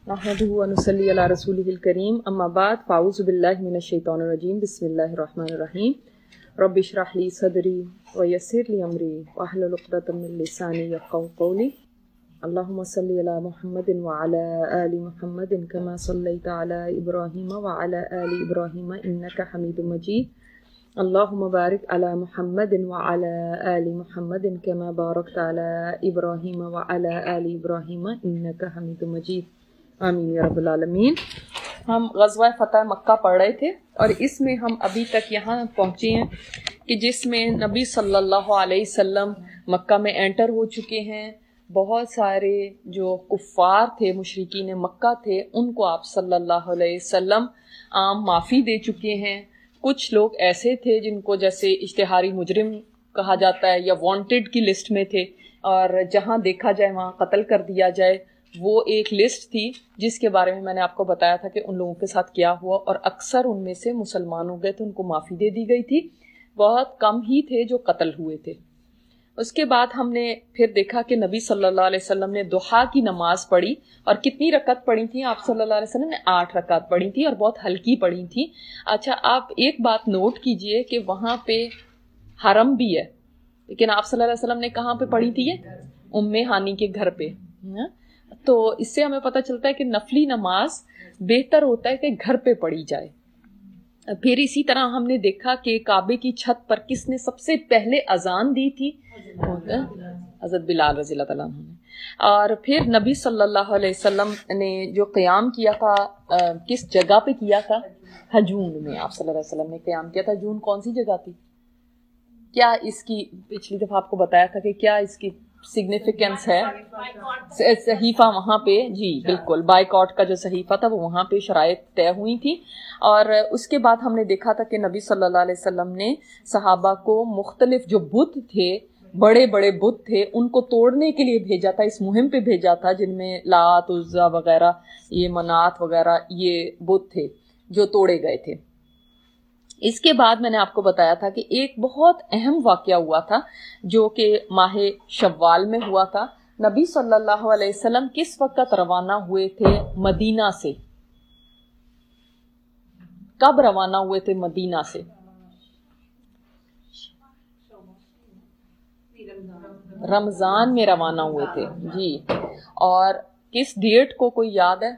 नहमदुहु व नुसल्ली अला रसूलिहिल करीम अम्मा बाद फ़ाऊज़ु बिल्लाहि मिनश शैतानिर रजीम बिस्मिल्लाहिर रहमानिर रहीम रब्बि इश्रह ली सदरी व यस्सिर ली अमरी वहलुल उक़दतम मिन लिसानी यफ़क़हू क़ौली अल्लाहुम्मा सल्लि अला मुहम्मदिन व अला आलि मुहम्मदिन कमा सल्लैता अला इब्राहीम व अला आलि इब्राहीम इन्नका हमीदुम मजीद अल्लाहुम्मा बारिक अला मुहम्मदिन व अला आलि मुहम्मदिन कमा बारकता अला इब्राहीम व अला आलि इब्राहीम इन्नका हमीदुम मजीद आमीन या रब्बल आलमीन। हम ग़ज़वा फ़तह मक्का पढ़ रहे थे और इसमें हम अभी तक यहाँ पहुँचे हैं कि जिसमें नबी सल्लल्लाहु अलैहि वसल्लम मक्का में एंटर हो चुके हैं। बहुत सारे जो कुफ़ार थे, मुशरिकीन मक्का थे, उनको आप सल्लल्लाहु अलैहि वसल्लम आम माफ़ी दे चुके हैं। कुछ लोग ऐसे थे जिनको जैसे इश्तिहारी मुजरिम कहा जाता है या वांटेड की लिस्ट में थे और जहाँ देखा जाए वहाँ कत्ल कर दिया जाए, वो एक लिस्ट थी जिसके बारे में मैंने आपको बताया था कि उन लोगों के साथ क्या हुआ और अक्सर उनमें से मुसलमान हो गए थे, उनको माफ़ी दे दी गई थी। बहुत कम ही थे जो कत्ल हुए थे। उसके बाद हमने फिर देखा कि नबी सल्लल्लाहु अलैहि वसल्लम ने दुहा की नमाज पढ़ी और कितनी रकत पढ़ी थी आप सल्लल्लाहु अलैहि वसल्लम ने? 8 रकत पढ़ी थी और बहुत हल्की पढ़ी थी। अच्छा, आप एक बात नोट कीजिए कि वहाँ पे हरम भी है, लेकिन आप सल्लल्लाहु अलैहि वसल्लम ने कहाँ पे पढ़ी थी? ये उम्मे हानी के घर पे। तो इससे हमें पता चलता है कि नफली नमाज बेहतर होता है कि घर पे पढ़ी जाए। फिर इसी तरह हमने देखा कि काबे की छत पर किसने सबसे पहले अजान दी थी? हज़रत बिलाल रज़ियल्लाहु ताला अन्हु ने। और फिर नबी सल्लल्लाहु अलैहि वसल्लम ने जो क़याम किया था किस जगह पे किया था? हजून में आप सल्लल्लाहु अलैहि वसल्लम ने क़याम किया था। हजून कौन सी जगह थी? क्या इसकी पिछली दफ़ा आपको बताया था कि क्या इसकी सिग्निफिकेंस है? सहीफा वहाँ पे, जी बिल्कुल, बाइकॉट का जो सहीफा था वो वहाँ पे शराइत तय हुई थी। और उसके बाद हमने देखा था कि नबी सल्लल्लाहु अलैहि वसल्लम ने सहाबा को मुख्तलिफ जो बुत थे, बड़े बड़े बुत थे, उनको तोड़ने के लिए भेजा था, इस मुहिम पे भेजा था जिनमें लात उज़्ज़ा वगैरह, ये मनात वगैरह ये बुत थे जो तोड़े गए थे। इसके बाद मैंने आपको बताया था कि एक बहुत अहम वाक़या हुआ था जो कि माहे शव्वाल में हुआ था। नबी सल्लल्लाहु अलैहि वसल्लम किस वक़्त रवाना हुए थे मदीना से? कब रवाना हुए थे मदीना से? रमज़ान में रवाना हुए थे जी। और किस डेट को कोई याद है?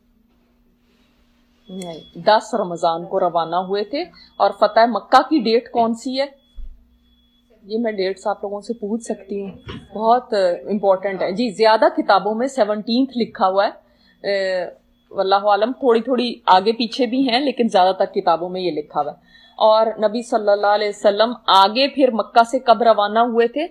नहीं, 10 रमज़ान को रवाना हुए थे। और फतह मक्का की डेट कौन सी है? ये मैं डेट्स आप लोगों से पूछ सकती हूँ, बहुत इम्पोर्टेंट है जी। ज्यादा किताबों में 17th लिखा हुआ है, वल्लाहु आलम थोड़ी थोड़ी आगे पीछे भी हैं, लेकिन ज्यादातर किताबों में ये लिखा हुआ है। और नबी सल्लल्लाहु अलैहि वसल्लम आगे फिर मक्का से कब रवाना हुए थे?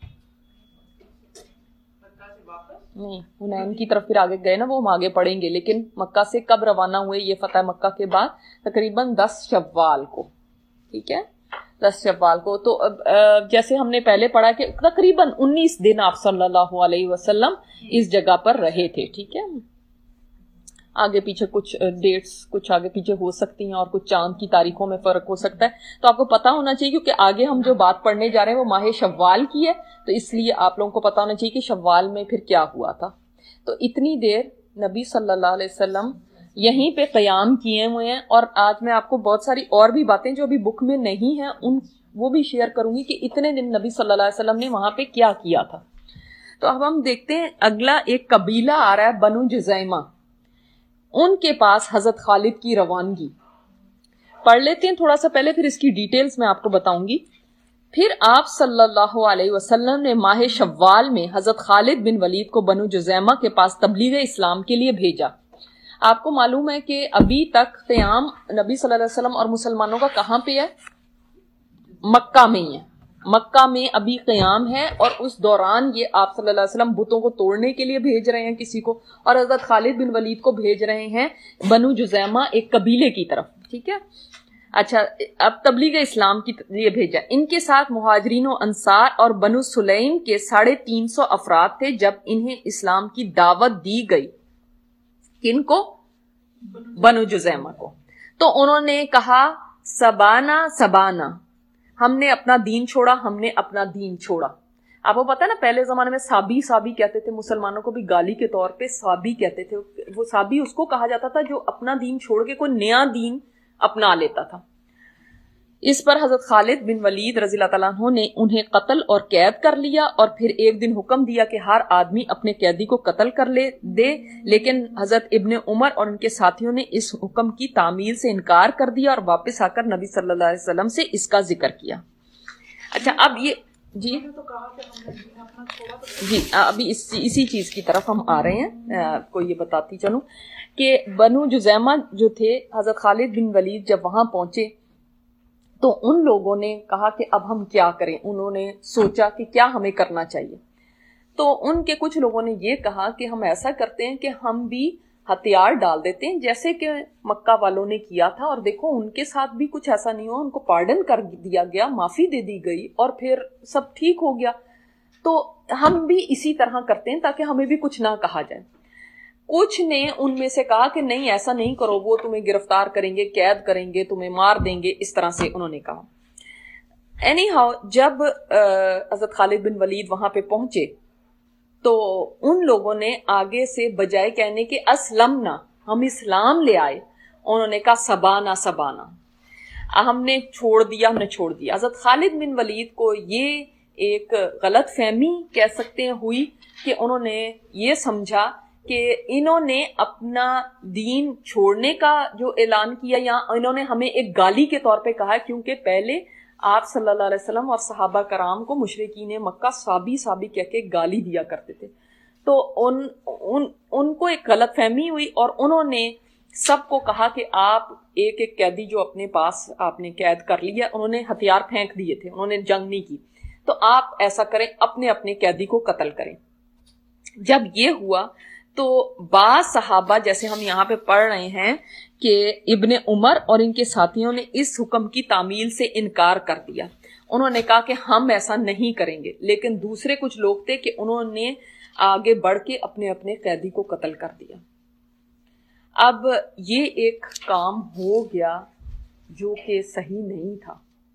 नहीं, हुनैन की तरफ फिर आगे गए ना, वो हम आगे पढ़ेंगे। लेकिन मक्का से कब रवाना हुए ये फतह मक्का के बाद? तकरीबन 10 शव्वाल को, ठीक है, 10 शव्वाल को। तो जैसे हमने पहले पढ़ा कि तकरीबन 19 दिन आप सल्लल्लाहु अलैहि वसल्लम इस जगह पर रहे थे, ठीक है। आगे पीछे कुछ डेट्स कुछ आगे पीछे हो सकती हैं और कुछ चांद की तारीखों में फर्क हो सकता है, तो आपको पता होना चाहिए क्योंकि आगे हम जो बात पढ़ने जा रहे हैं वो माहे शव्वाल की है, तो इसलिए आप लोगों को पता होना चाहिए कि शव्वाल में फिर क्या हुआ था। तो इतनी देर नबी सल्लल्लाहु अलैहि वसल्लम यहीं पे क़याम किए हुए हैं। और आज मैं आपको बहुत सारी और भी बातें जो अभी बुक में नहीं है उन वो भी शेयर करूंगी कि इतने दिन नबी सल्लल्लाहु अलैहि वसल्लम ने वहां पे क्या किया था। तो अब हम देखते हैं, अगला एक कबीला आ रहा है बनु जुज़ैमा, उनके पास हजरत खालिद की रवानगी पढ़ लेते हैं थोड़ा सा पहले, फिर इसकी डिटेल्स मैं आपको बताऊंगी। फिर आप सल्लल्लाहु अलैहि वसल्लम ने माहे शव्वाल में हजरत खालिद बिन वलीद को बनु जुज़ैमा के पास तबलीग इस्लाम के लिए भेजा। आपको मालूम है कि अभी तक क़याम नबी सल्लल्लाहु अलैहि वसल्लम और मुसलमानों का कहां पे है? मक्का में ही है। मक्का में अभी क़याम है और उस दौरान ये आप सल्लल्लाहु अलैहि वसल्लम बुतों को तोड़ने के लिए भेज रहे हैं किसी को, और हजरत खालिद बिन वलीद को भेज रहे हैं बनु जुज़ैमा एक कबीले की तरफ, ठीक है। अच्छा, अब तबलीग इस्लाम की लिए भेजा। इनके साथ मुहाजिरीन व अंसार और बनु सुलैम के 350 अफराद थे जब इन्हें इस्लाम की दावत दी गई। किनको? बनु जुज़ैमा को। तो उन्होंने कहा सबाना सबाना, हमने अपना दीन छोड़ा, हमने अपना दीन छोड़ा। آپ کو پتا ہے نا پہلے زمانے میں صابی صابی کہتے تھے، مسلمانوں کو بھی گالی کے طور پہ صابی کہتے تھے. وہ صابی اس کو کہا جاتا تھا جو اپنا دین چھوڑ کے کوئی نیا دین اپنا لیتا تھا. اس پر حضرت خالد بن ولید رضی اللہ تعالیٰ عنہ نے انہیں قتل اور قید کر لیا، اور پھر ایک دن حکم دیا کہ ہر آدمی اپنے قیدی کو قتل کر دے. لیکن حضرت ابن عمر اور ان کے ساتھیوں نے اس حکم کی تعمیل سے انکار کر دیا اور واپس آ کر نبی صلی اللہ علیہ وسلم سے اس کا ذکر کیا. اچھا اب یہ جی ابھی اسی چیز کی طرف ہم آ رہے ہیں. کو یہ بتاتی چلوں کہ بنو جزیمہ جو تھے، حضرت خالد بن ولید جب وہاں پہنچے تو ان لوگوں نے کہا کہ اب ہم کیا کریں. انہوں نے سوچا کہ کیا ہمیں کرنا چاہیے. تو ان کے کچھ لوگوں نے یہ کہا کہ ہم ایسا کرتے ہیں کہ ہم بھی ہتھیار ڈال دیتے ہیں جیسے کہ مکہ والوں نے کیا تھا، اور دیکھو ان کے ساتھ بھی کچھ ایسا نہیں ہوا، ان کو پارڈن کر دیا گیا، معافی دے دی گئی اور پھر سب ٹھیک ہو گیا. تو ہم بھی اسی طرح کرتے ہیں تاکہ ہمیں بھی کچھ نہ کہا جائے. کچھ نے ان میں سے کہا کہ نہیں ایسا نہیں کرو، وہ تمہیں گرفتار کریں گے، قید کریں گے، تمہیں مار دیں گے. اس طرح سے انہوں نے کہا. اینی ہاؤ جب حضرت خالد بن ولید وہاں پہ پہنچے تو ان لوگوں نے آگے سے بجائے کہنے کہ اسلمنا، ہم اسلام لے آئے، انہوں نے کہا سبانا سبانا، ہم نے چھوڑ دیا. حضرت خالد بن ولید کو یہ ایک غلط فہمی کہہ سکتے ہیں ہوئی کہ انہوں نے یہ سمجھا کہ انہوں نے اپنا دین چھوڑنے کا جو اعلان کیا، یا انہوں نے ہمیں ایک گالی کے طور پہ کہا، کیونکہ پہلے آپ صلی اللہ علیہ وسلم اور صحابہ کرام کو مشرکین مکہ صابی کہہ کے گالی دیا کرتے تھے. تو ان کو ایک غلط فہمی ہوئی اور انہوں نے سب کو کہا کہ آپ ایک ایک قیدی جو اپنے پاس آپ نے قید کر لیا، انہوں نے ہتھیار پھینک دیے تھے، انہوں نے جنگ نہیں کی، تو آپ ایسا کریں اپنے اپنے قیدی کو قتل کریں. جب یہ ہوا تو بعض صحابہ جیسے ہم یہاں پہ پڑھ رہے ہیں کہ ابن عمر اور ان کے ساتھیوں نے اس حکم کی تعمیل سے انکار کر دیا. انہوں نے کہا کہ ہم ایسا نہیں کریں گے. لیکن دوسرے کچھ لوگ تھے کہ انہوں نے آگے بڑھ کے اپنے اپنے قیدی کو قتل کر دیا. اب یہ ایک کام ہو گیا جو کہ صحیح نہیں تھا،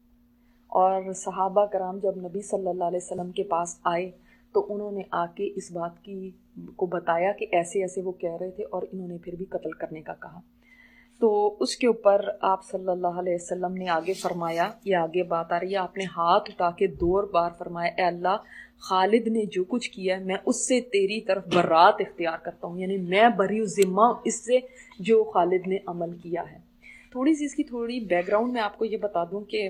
اور صحابہ کرام جب نبی صلی اللہ علیہ وسلم کے پاس آئے تو انہوں نے آ کے اس بات کو بتایا کہ ایسے ایسے وہ کہہ رہے تھے، اور انہوں نے پھر بھی قتل کرنے کا کہا. تو اس کے اوپر آپ صلی اللہ علیہ وسلم نے آگے فرمایا، یہ آگے بات آ رہی ہے، آپ نے ہاتھ اٹھا کے 2 بار فرمایا اے اللہ، خالد نے جو کچھ کیا ہے میں اس سے تیری طرف برات اختیار کرتا ہوں، یعنی میں بری ذمہ اس سے جو خالد نے عمل کیا ہے. تھوڑی سی اس کی تھوڑی بیک گراؤنڈ میں آپ کو یہ بتا دوں کہ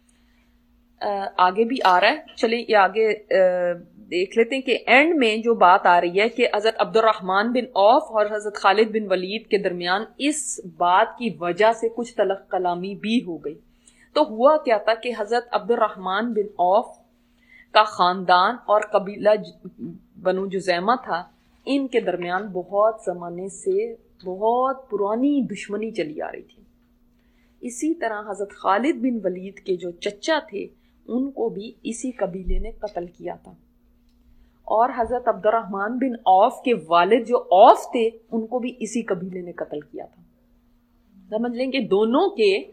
آگے بھی آ رہا ہے، چلیں یہ آگے دیکھ لیتے ہیں کہ اینڈ میں جو بات آ رہی ہے کہ حضرت عبد الرحمن بن عوف اور حضرت خالد بن ولید کے درمیان اس بات کی وجہ سے کچھ تلخ کلامی بھی ہو گئی. تو ہوا کیا تھا کہ حضرت عبد الرحمن بن عوف کا خاندان اور قبیلہ بنو جزیمہ تھا، ان کے درمیان بہت زمانے سے بہت پرانی دشمنی چلی آ رہی تھی. اسی طرح حضرت خالد بن ولید کے جو چچا تھے ان کو بھی اسی قبیلے نے قتل کیا تھا، اور حضرت عبد الرحمن بن عوف کے والد جو عوف تھے ان کو بھی اسی قبیلے نے قتل کیا تھا. سمجھ لیں کہ دونوں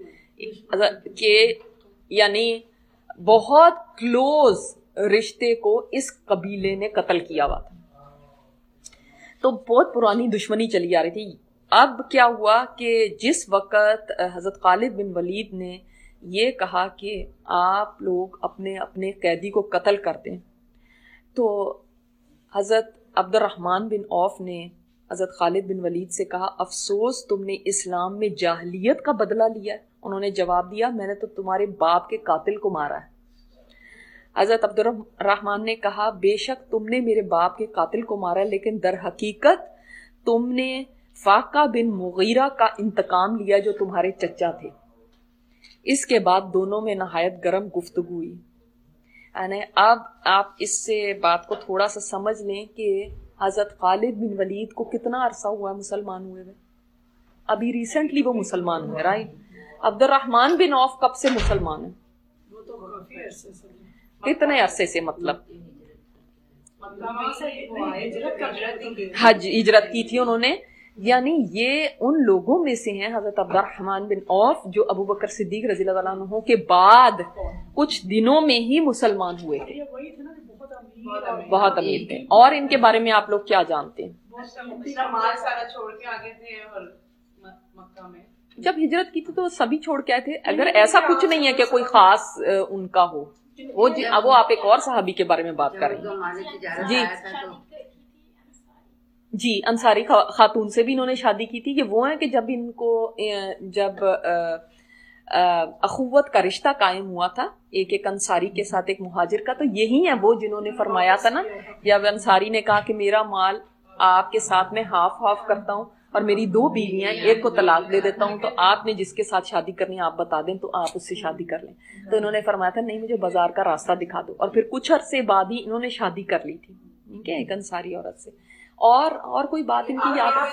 کے یعنی بہت کلوز رشتے کو اس قبیلے نے قتل کیا ہوا تھا. تو بہت پرانی دشمنی چلی آ رہی تھی. اب کیا ہوا کہ جس وقت حضرت خالد بن ولید نے یہ کہا کہ آپ لوگ اپنے اپنے قیدی کو قتل کر دیں، تو حضرت عبد الرحمن بن عوف نے حضرت خالد بن ولید سے کہا افسوس تم نے اسلام میں جاہلیت کا بدلہ لیا ہے. انہوں نے جواب دیا میں نے تو تمہارے باپ کے قاتل کو مارا ہے. حضرت عبد الرحمن نے کہا بے شک تم نے میرے باپ کے قاتل کو مارا ہے، لیکن در حقیقت تم نے فاقہ بن مغیرہ کا انتقام لیا جو تمہارے چچا تھے. اس کے بعد دونوں میں نہایت گرم گفتگو ہوئی. یعنی اب آپ اس سے بات کو تھوڑا سا سمجھ لیں کہ حضرت خالد بن ولید کو کتنا عرصہ ہوا مسلمان ہوئے ہوئے. ابھی ریسنٹلی وہ مسلمان ہوئے، رائٹ. عبد الرحمن بن عوف کب سے مسلمان ہیں؟ کتنے عرصے سے، مطلب حج ہجرت کی تھی انہوں نے. یعنی یہ ان لوگوں میں سے ہیں حضرت عبد الرحمن بن عوف جو ابو بکر صدیق رضی اللہ عنہ کے بعد کچھ دنوں میں ہی مسلمان ہوئے تھے. بہت امیر تھے. اور ان کے بارے میں آپ لوگ کیا جانتے ہیں؟ مال سارا چھوڑ کے آگے تھے اور مکہ میں جب ہجرت کی تھی تو سبھی چھوڑ کے آئے تھے. اگر ایسا کچھ نہیں ہے کہ کوئی خاص ان کا ہو, وہ آپ ایک اور صحابی کے بارے میں بات کر رہے ہیں. جی انصاری خاتون سے بھی انہوں نے شادی کی تھی. یہ وہ ہیں کہ جب ان کو جب اخوت کا رشتہ قائم ہوا تھا ایک انصاری کے ساتھ ایک مہاجر کا, تو یہی ہیں وہ جنہوں نے فرمایا تھا نا, جب انصاری نے کہا کہ میرا مال آپ کے ساتھ میں ہاف کرتا ہوں اور میری 2 بیویاں ہیں, ایک کو طلاق دے دیتا ہوں, تو آپ نے جس کے ساتھ شادی کرنی آپ بتا دیں تو آپ اس سے شادی کر لیں. تو انہوں نے فرمایا تھا نہیں مجھے بازار کا راستہ دکھا دو, اور پھر کچھ عرصے بعد ہی انہوں نے شادی کر لی تھی, ٹھیک ہے, ایک انصاری عورت سے. اور کوئی بات ان کی یاد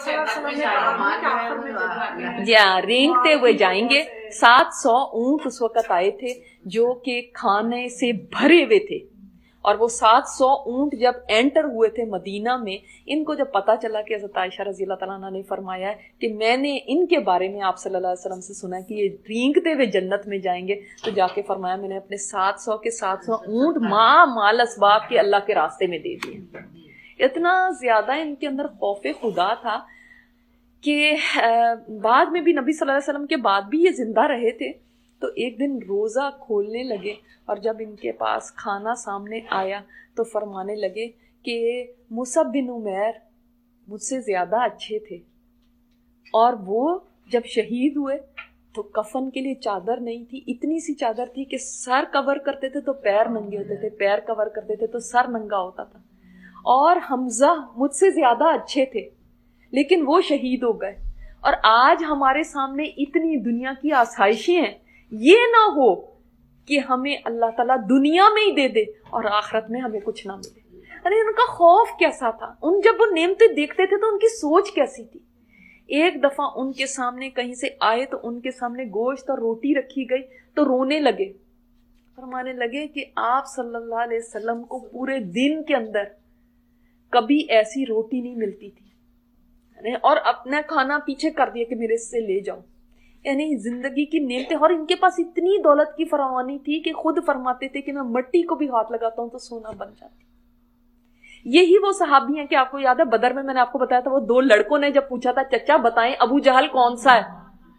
جی ہاں, رینگتے ہوئے جائیں گے. 700 اونٹ اس وقت آئے تھے جو کہ کھانے سے بھرے ہوئے تھے, اور وہ 700 اونٹ جب انٹر ہوئے تھے مدینہ میں, ان کو جب پتا چلا کہ حضرت عائشہ رضی اللہ تعالیٰ عنہ نے فرمایا ہے کہ میں نے ان کے بارے میں آپ صلی اللہ علیہ وسلم سے سنا کہ یہ رینگتے ہوئے جنت میں جائیں گے, تو جا کے فرمایا میں نے اپنے 700 کے 700 اونٹ مال اسباب کے اللہ کے راستے میں دے دیے. اتنا زیادہ ان کے اندر خوف خدا تھا کہ بعد میں بھی نبی صلی اللہ علیہ وسلم کے بعد بھی یہ زندہ رہے تھے. تو ایک دن روزہ کھولنے لگے, اور جب ان کے پاس کھانا سامنے آیا تو فرمانے لگے کہ مصعب بن عمیر مجھ سے زیادہ اچھے تھے, اور وہ جب شہید ہوئے تو کفن کے لیے چادر نہیں تھی, اتنی سی چادر تھی کہ سر کور کرتے تھے تو پیر ننگے ہوتے تھے, پیر کور کرتے تھے تو سر ننگا ہوتا تھا. اور حمزہ مجھ سے زیادہ اچھے تھے لیکن وہ شہید ہو گئے, اور آج ہمارے سامنے اتنی دنیا کی آسائشیں ہیں, یہ نہ ہو کہ ہمیں اللہ تعالیٰ دنیا میں ہی دے دے اور آخرت میں ہمیں کچھ نہ ملے. ارے ان کا خوف کیسا تھا, ان جب وہ نعمتیں دیکھتے تھے تو ان کی سوچ کیسی تھی. ایک دفعہ ان کے سامنے کہیں سے آئے تو ان کے سامنے گوشت اور روٹی رکھی گئی تو رونے لگے, فرمانے لگے کہ آپ صلی اللہ علیہ وسلم کو پورے دن کے اندر کبھی ایسی روٹی نہیں ملتی تھی, اور اپنا کھانا پیچھے کر دیا کہ میرے سے لے جاؤ. یعنی زندگی کی نعمتیں, اور ان کے پاس اتنی دولت کی فراوانی تھی کہ خود فرماتے تھے کہ میں مٹی کو بھی ہاتھ لگاتا ہوں تو سونا بن جاتی. یہی وہ صحابی ہیں کہ آپ کو یاد ہے بدر میں نے آپ کو بتایا تھا, وہ 2 لڑکوں نے جب پوچھا تھا چچا بتائیں ابو جہل کون سا ہے,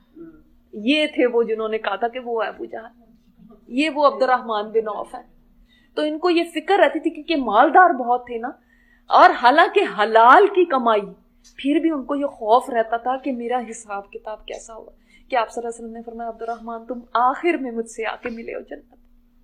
یہ تھے وہ جنہوں نے کہا تھا کہ وہ ہے ابو جہل, یہ وہ عبد الرحمن بن عوف ہے. تو ان کو یہ فکر رہتی تھی کیونکہ مالدار بہت تھے نا, اور حالانکہ حلال کی کمائی, پھر بھی ان کو یہ خوف رہتا تھا کہ میرا حساب کتاب کیسا ہوگا. کہ آپ صلی اللہ علیہ وسلم نے فرمایا عبد الرحمن تم آخر میں مجھ سے آ کے ملے ہو جنت.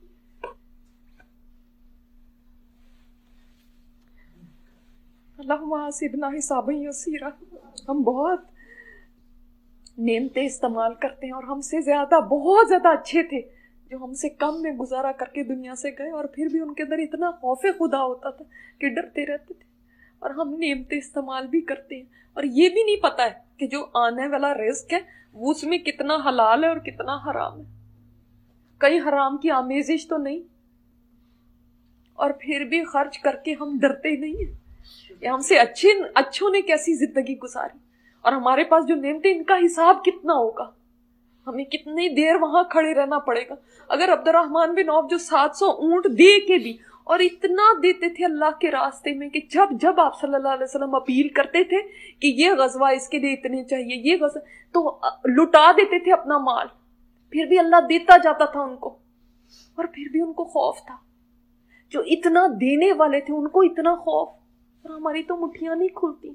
اللہم حاسبنا حسابا یسیرا. ہم بہت نعمتیں استعمال کرتے ہیں, اور ہم سے زیادہ بہت زیادہ اچھے تھے جو ہم سے کم میں گزارا کر کے دنیا سے گئے, اور پھر بھی ان کے اندر اتنا خوف خدا ہوتا تھا کہ ڈرتے رہتے تھے. اور ہم نعمتیں استعمال بھی کرتے ہیں, اور یہ بھی نہیں پتا ہے کہ جو آنے والا رزق ہے وہ اس میں کتنا حلال ہے اور کتنا حرام ہے. کئی حرام کی آمیزش تو نہیں, اور پھر بھی خرچ کر کے ہم ڈرتے نہیں ہیں. ہم سے اچھوں نے کیسی زندگی گزاری, اور ہمارے پاس جو نعمتیں ان کا حساب کتنا ہوگا, ہمیں کتنی دیر وہاں کھڑے رہنا پڑے گا. اگر عبد الرحمن بن عوف جو 700 اونٹ دے کے بھی, اور اتنا دیتے تھے اللہ کے راستے میں کہ جب آپ صلی اللہ علیہ وسلم اپیل کرتے تھے کہ یہ غزوہ اس کے لیے اتنے چاہیے, یہ غزوہ, تو لٹا دیتے تھے اپنا مال, پھر بھی اللہ دیتا جاتا تھا ان کو, اور پھر بھی ان کو خوف تھا. جو اتنا دینے والے تھے ان کو اتنا خوف, اور ہماری تو مٹھیاں نہیں کھلتی.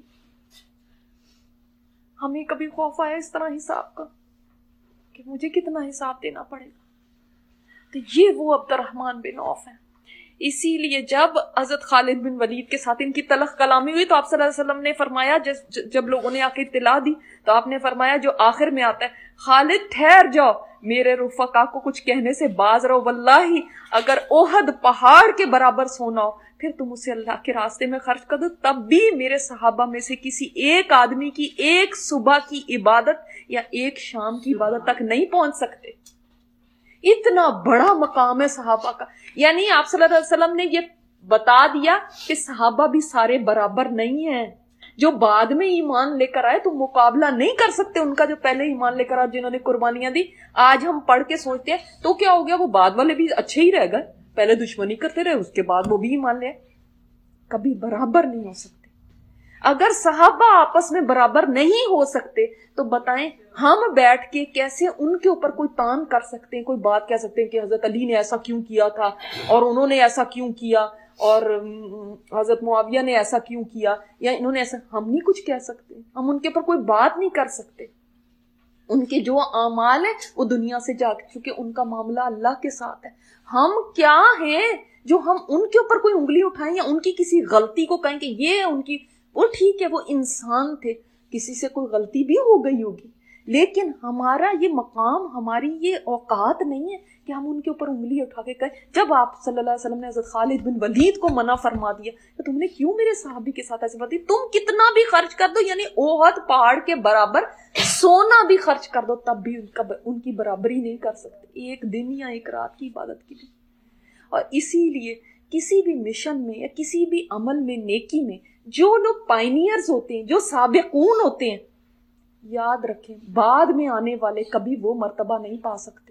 ہمیں کبھی خوف آیا اس طرح حساب کا کہ مجھے کتنا حساب دینا پڑے گا؟ تو یہ وہ عبد الرحمن بن عوف ہیں. اسی لیے جب حضرت خالد بن ولید کے ساتھ ان کی تلخ کلامی ہوئی تو آپ صلی اللہ علیہ وسلم نے فرمایا, جب لوگوں نے آ کے اطلاع دی تو آپ نے فرمایا جو آخر میں آتا ہے, خالد ٹھہر جاؤ, میرے رفقا کو کچھ کہنے سے باز رہو, واللہ اگر احد پہاڑ کے برابر سونا ہو پھر تم اسے اللہ کے راستے میں خرچ کر دو, تب بھی میرے صحابہ میں سے کسی ایک آدمی کی ایک صبح کی عبادت یا ایک شام کی عبادت تک نہیں پہنچ سکتے. اتنا بڑا مقام ہے صحابہ کا. یعنی آپ صلی اللہ علیہ وسلم نے یہ بتا دیا کہ صحابہ بھی سارے برابر نہیں ہیں. جو بعد میں ایمان لے کر آئے تو مقابلہ نہیں کر سکتے ان کا جو پہلے ایمان لے کر آئے, جنہوں نے قربانیاں دی. آج ہم پڑھ کے سوچتے ہیں تو کیا ہو گیا, وہ بعد والے بھی اچھے ہی رہ گئے, پہلے دشمنی کرتے رہے اس کے بعد وہ بھی ایمان لے. कभी बराबर नहीं हो सकते। अगर सहाबा आपस में बराबर नहीं हो सकते तो बताएं हम बैठ के कैसे उनके ऊपर कोई तान कर सकते हैं, कोई बात कह सकते हैं कि हजरत अली ने ऐसा क्यों किया था और उन्होंने ऐसा क्यों किया और हजरत मुआविया ने ऐसा क्यों किया या इन्होंने ऐसा। हम नहीं कुछ कह सकते, हम उनके ऊपर कोई बात नहीं कर सकते। उनके जो आमाल है वो दुनिया से जा चुके, उनका मामला अल्लाह के साथ है। हम क्या हैं जो हम उनके ऊपर कोई उंगली उठाएं या उनकी किसी गलती को कहें कि ये उनकी, वो ठीक है वो इंसान थे, किसी से कोई गलती भी हो गई होगी, लेकिन हमारा ये मकाम, हमारी ये औकात नहीं है कि हम उनके ऊपर उंगली उठा के कहें। जब आप सल्लल्लाहु अलैहि वसल्लम ने हज़रत खालिद बिन वलीद को मना फरमा दिया तो तुमने क्यों मेरे सहाबी के साथ ऐसे बात की? तुम कितना भी खर्च कर दो, यानी ओहद पहाड़ के बराबर सोना भी खर्च कर दो, तब भी उनकी बराबरी नहीं कर सकते एक दिन या एक रात की इबादत के लिए। और इसीलिए किसी भी मिशन में या किसी भी अमल में, नेकी में, जो लोग पायनियर्स होते हैं, जो साबिकून होते हैं, याद रखें बाद में आने वाले कभी वो मर्तबा नहीं पा सकते।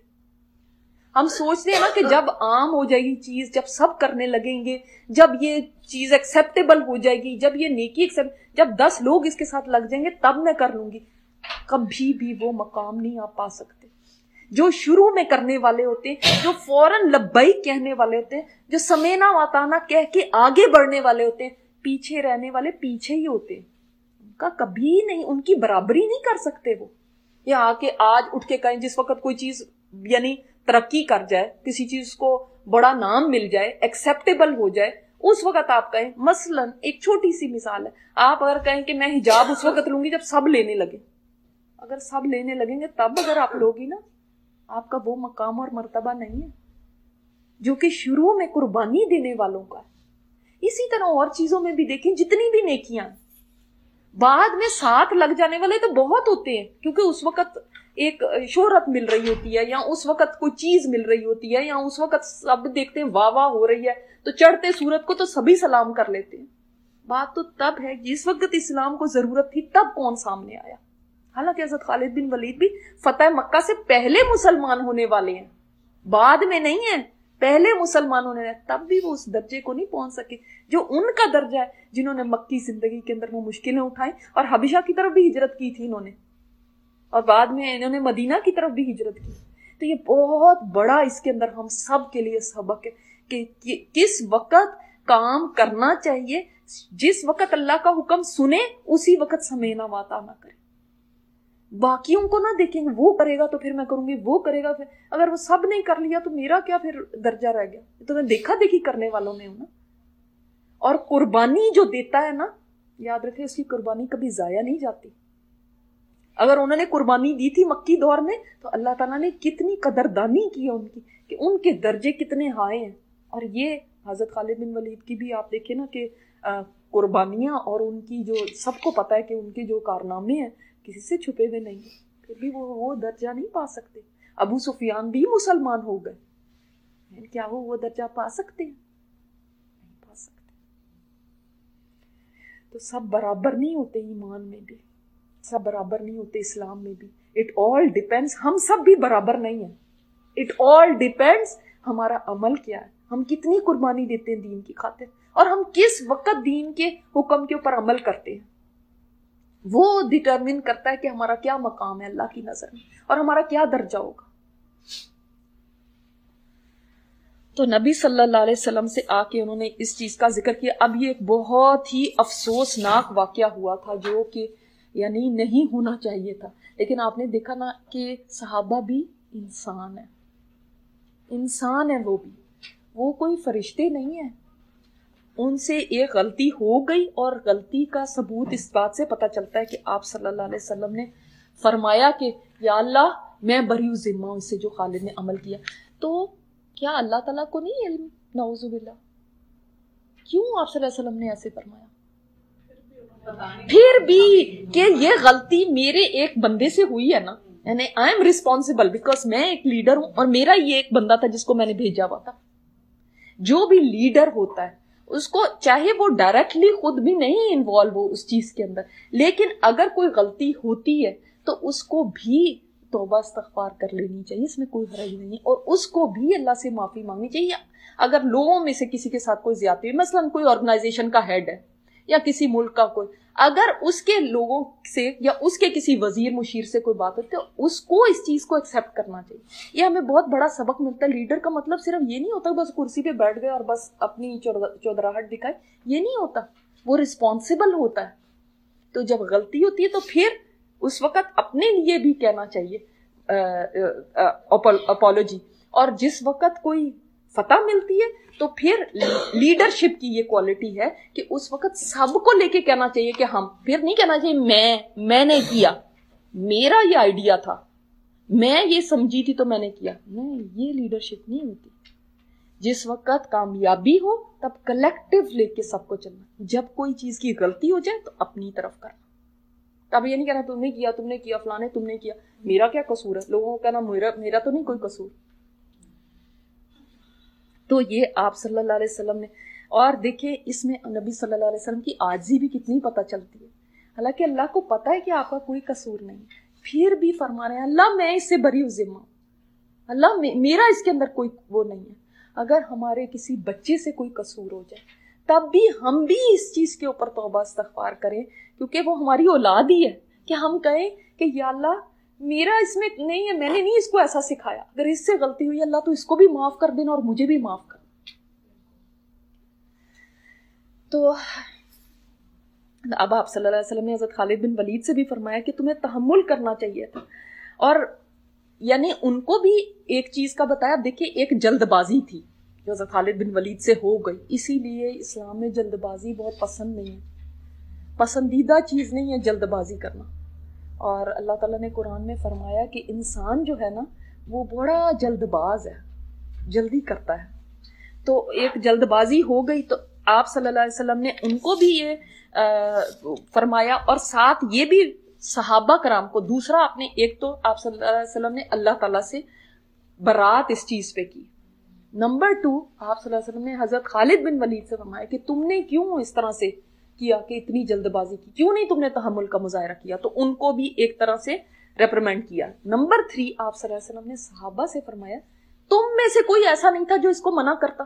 हम सोचते हैं ना कि जब आम हो जाएगी चीज, जब सब करने लगेंगे, जब ये चीज एक्सेप्टेबल हो जाएगी, जब ये नेकी एक्सेप्ट, जब 10 लोग इसके साथ लग जाएंगे तब मैं कर लूंगी, कभी भी वो मकाम नहीं आप पा सकते। जो शुरू में करने वाले होते हैं, जो फौरन लब्बैक कहने वाले होते हैं, जो समेना वाताना कह के आगे बढ़ने वाले होते हैं, पीछे रहने वाले पीछे ही होते हैं। उनका कभी नहीं, उनकी बराबरी नहीं कर सकते वो। या आके आज उठ के कहें, जिस वक्त कोई चीज यानी तरक्की कर जाए, किसी चीज को बड़ा नाम मिल जाए, एक्सेप्टेबल हो जाए, उस वक्त आप कहें, मसलन एक छोटी सी मिसाल है, आप अगर कहें कि मैं हिजाब उस वक्त लूंगी जब सब लेने लगे, अगर सब लेने लगेंगे तब अगर आप लोगी ना, आपका वो मकाम और मर्तबा नहीं है जो कि शुरू में कुर्बानी देने वालों का है। इसी तरह और चीजों में भी देखें, जितनी भी नेकियां बाद में साथ लग जाने वाले तो बहुत होते हैं, क्योंकि उस वक्त एक शोहरत मिल रही होती है, या उस वक्त कोई चीज मिल रही होती है, या उस वक्त सब देखते हैं वाह वाह हो रही है तो चढ़ते सूरत को तो सभी सलाम कर लेते हैं। बात तो तब है जिस वक्त इस्लाम को जरूरत थी तब कौन सामने आया। हालांकि हज़रत खालिद बिन वलीद भी फतह मक्का से पहले मुसलमान होने वाले हैं, बाद में नहीं है, पहले मुसलमान होने हैं, तब भी वो उस दर्जे को नहीं पहुंच सके जो उनका दर्जा है, जिन्होंने मक्की जिंदगी के अंदर वो मुश्किलें उठाई और हबशा की तरफ भी हिजरत की थी इन्होंने, और बाद में इन्होंने मदीना की तरफ भी हिजरत की। तो ये बहुत बड़ा इसके अंदर हम सब के लिए सबक है कि किस वक्त काम करना चाहिए, जिस वक्त अल्लाह का हुक्म सुने उसी वक्त समेना वाता ना करें, बाकियों को ना देखेंगे, वो करेगा तो फिर मैं करूंगी, वो करेगा फिर, अगर वो सब नहीं कर लिया तो मेरा क्या फिर दर्जा रह गया। तो मैं देखा देखी करने वालों में हूं ना। और कुर्बानी जो देता है ना, याद रखे उसकी कुर्बानी कभी जाया नहीं जाती। अगर उन्होंने कुर्बानी दी थी मक्की दौर में तो अल्लाह ताला ने कितनी कदरदानी की है उनकी, कि उनके दर्जे कितने हाई हैं। और ये हजरत खालिद बिन वलीद की भी आप देखें ना कि कुर्बानियां और उनकी जो सबको पता है कि उनके जो कारनामे हैं किसी से छुपे हुए नहीं, फिर भी वो दर्जा नहीं पा सकते। अबू सुफियान भी मुसलमान हो गए, क्या वो दर्जा पा सकते हैं? नहीं पा सकते। तो सब बराबर नहीं होते, ईमान में भी सब बराबर नहीं होते, इस्लाम में भी। इट ऑल डिपेंड्स, हम सब भी बराबर नहीं है। इट ऑल डिपेंड्स हमारा अमल क्या है, हम कितनी कुर्बानी देते हैं दीन की खातिर, और हम किस वक्त दीन के हुक्म के ऊपर अमल करते हैं। वो डिटरमिन करता है कि हमारा क्या मकाम है अल्लाह की नजर में और हमारा क्या दर्जा होगा। तो नबी सल्लल्लाहु अलैहि वसल्लम से आके उन्होंने इस चीज का जिक्र किया। अब ये एक बहुत ही अफसोसनाक वाकया हुआ था जो कि यानी नहीं होना चाहिए था, लेकिन आपने देखा ना कि सहाबा भी इंसान है, इंसान है वो भी, वो कोई फरिश्ते नहीं है। उनसे एक गलती हो गई और गलती का सबूत इस बात से पता चलता है कि आप सल्लल्लाहु अलैहि वसल्लम ने फरमाया कि या अल्लाह मैं बरीउ जिम्मा हूं इससे जो खालिद ने अमल किया। तो क्या अल्लाह ताला को नहीं इल्म? नाउजुबिल्लाह, क्यों आप सल्लल्लाहु अलैहि वसल्लम ने ऐसे फरमाया? फिर भी कि ये गलती मेरे एक बंदे से हुई है ना, यानी आई एम रिस्पॉन्सिबल बिकॉज मैं एक लीडर हूं और मेरा ये एक बंदा था जिसको मैंने भेजा हुआ था। जो भी लीडर होता है उसको चाहे वो डायरेक्टली खुद भी नहीं इन्वॉल्व हो उस चीज के अंदर, लेकिन अगर कोई गलती होती है तो उसको भी توبہ استغفار کر لینی چاہیے، اس میں کوئی حرج نہیں ہے، اور اس کو بھی اللہ سے معافی مانگنی چاہیے۔ اگر لوگوں میں سے کسی کے ساتھ کوئی زیادتی ہے، مثلاً کوئی آرگنائزیشن کا ہیڈ ہے یا کسی ملک کا کوئی، اگر اس کے لوگوں سے یا اس کے کسی وزیر مشیر سے کوئی بات ہوتی ہے تو اس کو اس چیز کو ایکسیپٹ کرنا چاہیے۔ یہ ہمیں بہت بڑا سبق ملتا ہے۔ لیڈر کا مطلب صرف یہ نہیں ہوتا بس کرسی پہ بیٹھ گئے اور بس اپنی چودراہٹ دکھائے، یہ نہیں ہوتا، وہ رسپانسبل ہوتا ہے۔ تو جب غلطی ہوتی ہے تو پھر اس وقت اپنے لیے بھی کہنا چاہیے اپالوجی، اور جس وقت کوئی فتح ملتی ہے تو پھر لیڈرشپ کی یہ کوالٹی ہے کہ اس وقت سب کو لے کے کہنا چاہیے کہ ہم، پھر نہیں کہنا چاہیے میں نے کیا، میرا یہ آئیڈیا تھا، میں یہ سمجھی تھی تو میں نے کیا، نہیں، یہ لیڈرشپ نہیں ہوتی۔ جس وقت کامیابی ہو تب کلیکٹیو لے کے سب کو چلنا، جب کوئی چیز کی غلطی ہو جائے تو اپنی طرف کرنا، تب یہ نہیں کہنا تم نے کیا فلانے تم نے کیا، میرا کیا قصور ہے، لوگوں کو کہنا میرا تو نہیں کوئی قصور۔ تو یہ آپ صلی اللہ علیہ وسلم نے، اور دیکھیں اس میں نبی صلی اللہ علیہ وسلم کی عاجزی بھی کتنی پتہ چلتی ہے، حالانکہ اللہ کو پتہ ہے کہ آپ کا کوئی قصور نہیں، پھر بھی فرما رہے ہیں اللہ میں اس سے بری ذمہ ہوں، اللہ میرا اس کے اندر کوئی وہ نہیں ہے۔ اگر ہمارے کسی بچے سے کوئی قصور ہو جائے تب بھی ہم بھی اس چیز کے اوپر توبہ استغفار کریں، کیونکہ وہ ہماری اولاد ہی ہے، کہ ہم کہیں کہ یا اللہ میرا اس میں نہیں ہے، میں نے نہیں اس کو ایسا سکھایا، اگر اس سے غلطی ہوئی اللہ تو اس کو بھی معاف کر دینا اور مجھے بھی معاف کر۔ تو اب آپ صلی اللہ علیہ وسلم نے حضرت خالد بن ولید سے بھی فرمایا کہ تمہیں تحمل کرنا چاہیے تھا، اور یعنی ان کو بھی ایک چیز کا بتایا۔ دیکھیں ایک جلد بازی تھی جو حضرت خالد بن ولید سے ہو گئی، اسی لیے اسلام میں جلد بازی بہت پسند نہیں ہے، پسندیدہ چیز نہیں ہے جلد بازی کرنا، اور اللہ تعالیٰ نے قرآن میں فرمایا کہ انسان جو ہے نا وہ بڑا جلد باز ہے، جلدی کرتا ہے۔ تو ایک جلد بازی ہو گئی، تو آپ صلی اللہ علیہ وسلم نے ان کو بھی یہ فرمایا، اور ساتھ یہ بھی صحابہ کرام کو، دوسرا آپ نے ایک تو آپ صلی اللہ علیہ وسلم نے اللہ تعالیٰ سے برات اس چیز پہ کی، نمبر 2 آپ صلی اللہ علیہ وسلم نے حضرت خالد بن ولید سے فرمایا کہ تم نے کیوں اس طرح سے کیا، کہ اتنی جلد بازی کی، کیوں نہیں تم نے تحمل کا مظاہرہ کیا، تو ان کو بھی ایک طرح سے ریپریمنڈ کیا۔ نمبر 3 آپ صلی اللہ علیہ وسلم نے صحابہ سے فرمایا تم میں سے کوئی ایسا نہیں تھا جو اس کو منع کرتا،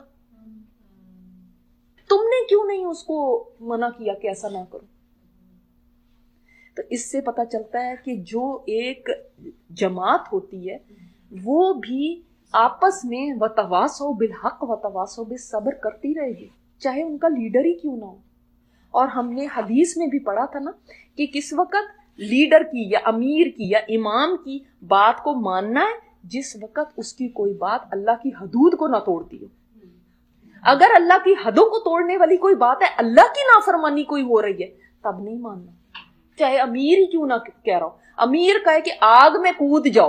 تم نے کیوں نہیں اس کو منع کیا کہ ایسا نہ کرو۔ تو اس سے پتہ چلتا ہے کہ جو ایک جماعت ہوتی ہے وہ بھی آپس میں وتواصوا بالحق وتواصوا بالصبر کرتی رہے گی، چاہے ان کا لیڈر ہی کیوں نہ ہو۔ اور ہم نے حدیث میں بھی پڑھا تھا نا کہ کس وقت لیڈر کی یا امیر کی یا امام کی بات کو ماننا ہے، جس وقت اس کی کوئی بات اللہ کی حدود کو نہ توڑتی ہو۔ اگر اللہ کی حدوں کو توڑنے والی کوئی بات ہے، اللہ کی نافرمانی کوئی ہو رہی ہے، تب نہیں ماننا، چاہے امیر ہی کیوں نہ کہہ رہا ہو۔ امیر کہے کہ آگ میں کود جاؤ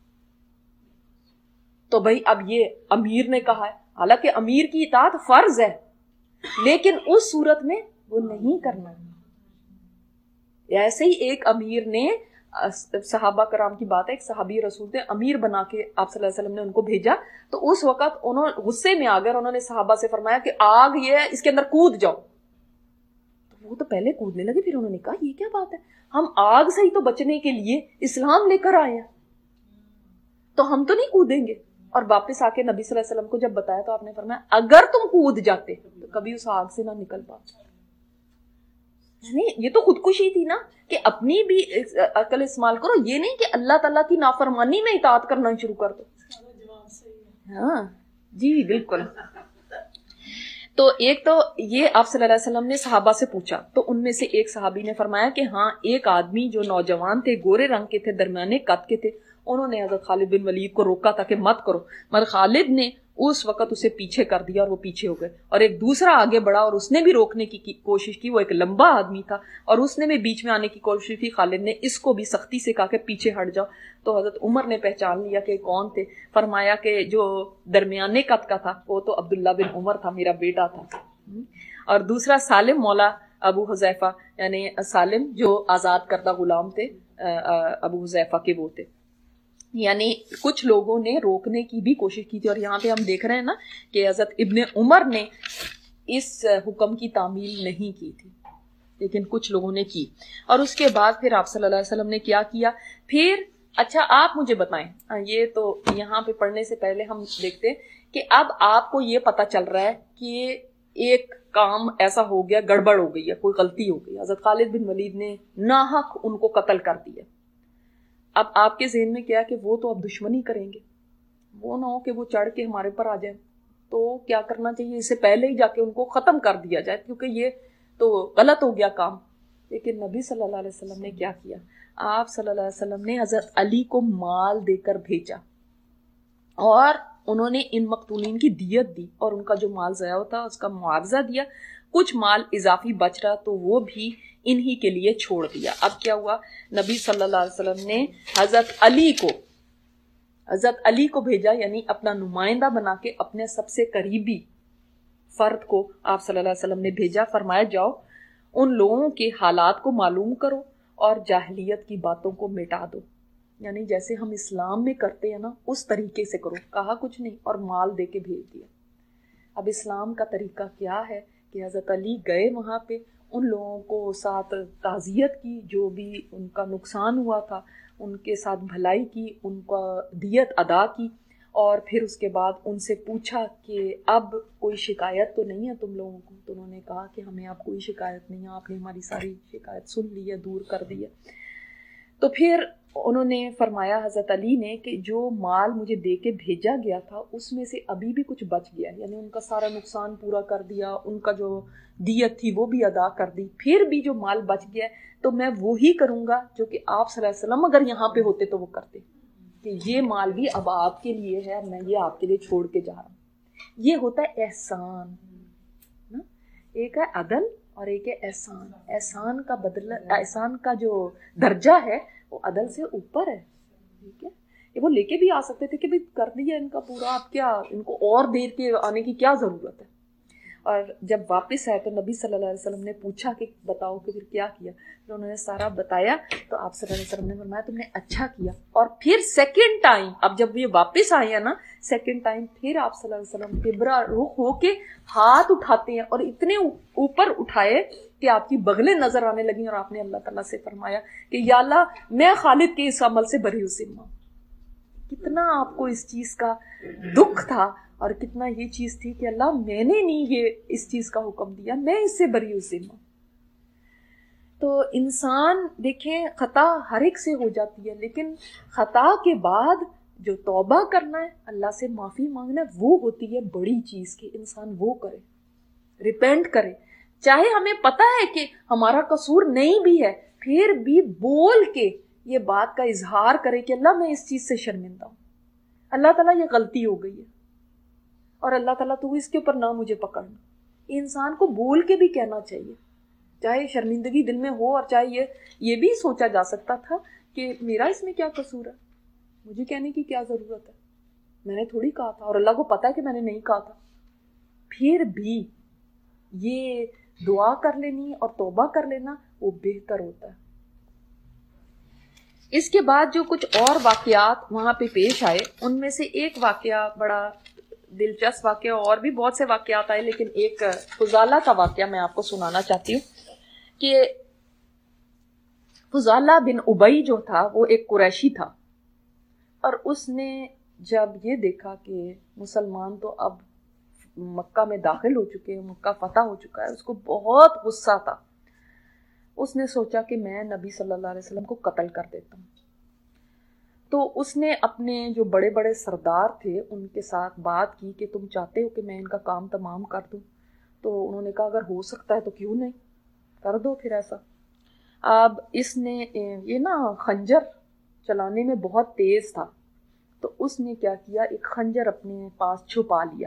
تو بھائی اب یہ امیر نے کہا ہے، حالانکہ امیر کی اطاعت فرض ہے، لیکن اس صورت میں وہ نہیں کرنا۔ ایسے ہی ایک امیر نے، صحابہ کرام کی بات ہے، ایک صحابی رسول نے امیر بنا کے آپ صلی اللہ علیہ وسلم نے ان کو بھیجا، تو اس وقت انہوں غصے میں آ گئے، انہوں نے صحابہ سے فرمایا کہ آگ یہ ہے، اس کے اندر کود جاؤ۔ تو وہ تو پہلے کودنے لگے، پھر انہوں نے کہا یہ کیا بات ہے، ہم آگ سے ہی تو بچنے کے لیے اسلام لے کر آئے ہیں، تو ہم تو نہیں کودیں گے۔ اور واپس آ کے نبی صلی اللہ علیہ وسلم کو جب بتایا تو آپ نے فرمایا اگر تم کود جاتے تو کبھی اس آگ سے نہ نکل پاتے۔ یعنی یہ تو خودکشی تھی نا، کہ اپنی بھی عقل استعمال کرو، یہ نہیں کہ اللہ تعالیٰ کی نافرمانی میں اطاعت کرنا شروع کر دو۔ ہاں جی بالکل۔ تو ایک تو یہ آپ صلی اللہ علیہ وسلم نے صحابہ سے پوچھا، تو ان میں سے ایک صحابی نے فرمایا کہ ہاں ایک آدمی جو نوجوان تھے، گورے رنگ کے تھے، درمیانے قد کے تھے، انہوں نے حضرت خالد بن ولید کو روکا تھا کہ مت کرو، مگر خالد نے اس وقت اسے پیچھے کر دیا اور وہ پیچھے ہو گئے، اور ایک دوسرا آگے بڑھا اور اس نے بھی روکنے کی کوشش کی، وہ ایک لمبا آدمی تھا اور اس نے بھی بیچ میں آنے کی کوشش کی، خالد نے اس کو بھی سختی سے کہا کہ پیچھے ہٹ جاؤ۔ تو حضرت عمر نے پہچان لیا کہ کون تھے، فرمایا کہ جو درمیانے قد کا تھا وہ تو عبداللہ بن عمر تھا، میرا بیٹا تھا، اور دوسرا سالم مولا ابو حذیفہ، یعنی سالم جو آزاد کردہ غلام تھے ابو حذیفہ کے وہ تھے۔ یعنی کچھ لوگوں نے روکنے کی بھی کوشش کی تھی، اور یہاں پہ ہم دیکھ رہے ہیں نا کہ حضرت ابن عمر نے اس حکم کی تعمیل نہیں کی تھی، لیکن کچھ لوگوں نے کی۔ اور اس کے بعد پھر آپ صلی اللہ علیہ وسلم نے کیا کیا، پھر اچھا آپ مجھے بتائیں, یہ تو یہاں پہ پڑھنے سے پہلے ہم دیکھتے ہیں کہ اب آپ کو یہ پتا چل رہا ہے کہ ایک کام ایسا ہو گیا, گڑبڑ ہو گئی ہے, کوئی غلطی ہو گئی, حضرت خالد بن ولید نے ناحق ان کو قتل کر دیا. اب آپ کے ذہن میں کیا کہ وہ تو اب دشمنی کریں گے, وہ نہ ہو کہ وہ چڑھ کے ہمارے پر آ جائیں, تو کیا کرنا چاہیے, اس سے پہلے ہی جا کے ان کو ختم کر دیا جائے, کیونکہ یہ تو غلط ہو گیا کام. لیکن نبی صلی اللہ علیہ وسلم نے کیا کیا, آپ صلی اللہ علیہ وسلم نے حضرت علی کو مال دے کر بھیجا, اور انہوں نے ان مقتولین کی دیت دی, اور ان کا جو مال ضائع ہوتا اس کا معاوضہ دیا. کچھ مال اضافی بچ رہا تو وہ بھی انہی کے لیے چھوڑ دیا. اب کیا ہوا, نبی صلی اللہ علیہ وسلم نے حضرت علی کو بھیجا, یعنی اپنا نمائندہ بنا کے اپنے سب سے قریبی فرد کو آپ صلی اللہ علیہ وسلم نے بھیجا. فرمایا جاؤ ان لوگوں کے حالات کو معلوم کرو اور جاہلیت کی باتوں کو مٹا دو, یعنی جیسے ہم اسلام میں کرتے ہیں نا اس طریقے سے کرو. کہا کچھ نہیں اور مال دے کے بھیج دیا. اب اسلام کا طریقہ کیا ہے کہ حضرت علی گئے وہاں پہ, ان لوگوں کو ساتھ تعزیت کی, جو بھی ان کا نقصان ہوا تھا ان کے ساتھ بھلائی کی, ان کا دیت ادا کی, اور پھر اس کے بعد ان سے پوچھا کہ اب کوئی شکایت تو نہیں ہے تم لوگوں کو. تو انہوں نے کہا کہ ہمیں اب کوئی شکایت نہیں ہے, آپ نے ہماری ساری شکایت سن لی ہے, دور کر دی ہے. تو پھر انہوں نے فرمایا حضرت علی نے کہ جو مال مجھے دے کے بھیجا گیا تھا اس میں سے ابھی بھی کچھ بچ گیا, یعنی ان کا سارا نقصان پورا کر دیا, ان کا جو دیت تھی وہ بھی ادا کر دی. پھر بھی جو مال بچ گیا تو میں وہی کروں گا جو کہ آپ صلی اللہ علیہ وسلم اگر یہاں پہ ہوتے تو وہ کرتے, کہ یہ مال بھی اب آپ کے لیے ہے, میں یہ آپ کے لیے چھوڑ کے جا رہا ہوں. یہ ہوتا ہے احسان. ایک ہے عدل اور ایک ہے احسان. احسان کا بدلہ, احسان کا جو درجہ ہے وہ عدل سے اوپر ہے. ٹھیک ہے, وہ لے کے بھی آ سکتے تھے کہ بھی کر دیا ان کا پورا, اب کیا ان کو اور دیر کے آنے کی کیا ضرورت ہے. اور جب واپس آئے تو نبی صلی اللہ علیہ وسلم نے پوچھا کہ بتاؤ کہ پھر کیا کیا, پھر انہوں نے سارا بتایا. تو آپ صلی اللہ علیہ وسلم نے فرمایا تم نے اچھا کیا. اور پھر سیکنڈ ٹائم, اب جب یہ واپس آئے ہیں نا سیکنڈ ٹائم, پھر آپ صلی اللہ علیہ وسلم کبرا رخ ہو کے ہاتھ اٹھاتے ہیں, اور اتنے اوپر اٹھائے کہ آپ کی بغلیں نظر آنے لگیں, اور آپ نے اللہ تعالیٰ سے فرمایا کہ یا اللہ میں خالد کے اس عمل سے بری ذمہ. کتنا آپ کو اس چیز کا دکھ تھا, اور کتنا یہ چیز تھی کہ اللہ میں نے نہیں یہ اس چیز کا حکم دیا, میں اس سے بری ذمہ. تو انسان دیکھیں خطا ہر ایک سے ہو جاتی ہے, لیکن خطا کے بعد جو توبہ کرنا ہے, اللہ سے معافی مانگنا ہے, وہ ہوتی ہے بڑی چیز کہ انسان وہ کرے, ریپینٹ کرے. چاہے ہمیں پتا ہے کہ ہمارا قصور نہیں بھی ہے, پھر بھی بول کے یہ بات کا اظہار کرے کہ اللہ میں اس چیز سے شرمندہ ہوں, اللہ تعالیٰ یہ غلطی ہو گئی ہے, اور اللہ تعالیٰ تو اس کے اوپر نہ مجھے پکڑنا. انسان کو بول کے بھی کہنا چاہیے, چاہے شرمندگی دل میں ہو, اور چاہے یہ بھی سوچا جا سکتا تھا کہ میرا اس میں کیا قصور ہے, مجھے کہنے کی کیا ضرورت ہے, میں نے تھوڑی کہا تھا, اور اللہ کو پتا ہے کہ میں نے نہیں کہا تھا. پھر بھی یہ دعا کر لینی اور توبہ کر لینا وہ بہتر ہوتا ہے. اس کے بعد جو کچھ اور واقعات وہاں پہ پیش آئے, ان میں سے ایک واقعہ بڑا دلچسپ واقعہ, اور بھی بہت سے واقعات آئے, لیکن ایک فضالہ کا واقعہ میں آپ کو سنانا چاہتی ہوں. کہ فضالہ بن ابی جو تھا وہ ایک قریشی تھا, اور اس نے جب یہ دیکھا کہ مسلمان تو اب مکہ میں داخل ہو چکے ہیں, مکہ فتح ہو چکا ہے, اس کو بہت غصہ تھا. اس نے سوچا کہ میں نبی صلی اللہ علیہ وسلم کو قتل کر دیتا ہوں. تو اس نے اپنے جو بڑے بڑے سردار تھے ان کے ساتھ بات کی کہ تم چاہتے ہو کہ میں ان کا کام تمام کر دوں؟ تو انہوں نے کہا اگر ہو سکتا ہے تو کیوں نہیں, کر دو پھر ایسا. اب اس نے یہ نا خنجر چلانے میں بہت تیز تھا, تو اس نے کیا کیا, ایک خنجر اپنے پاس چھپا لیا,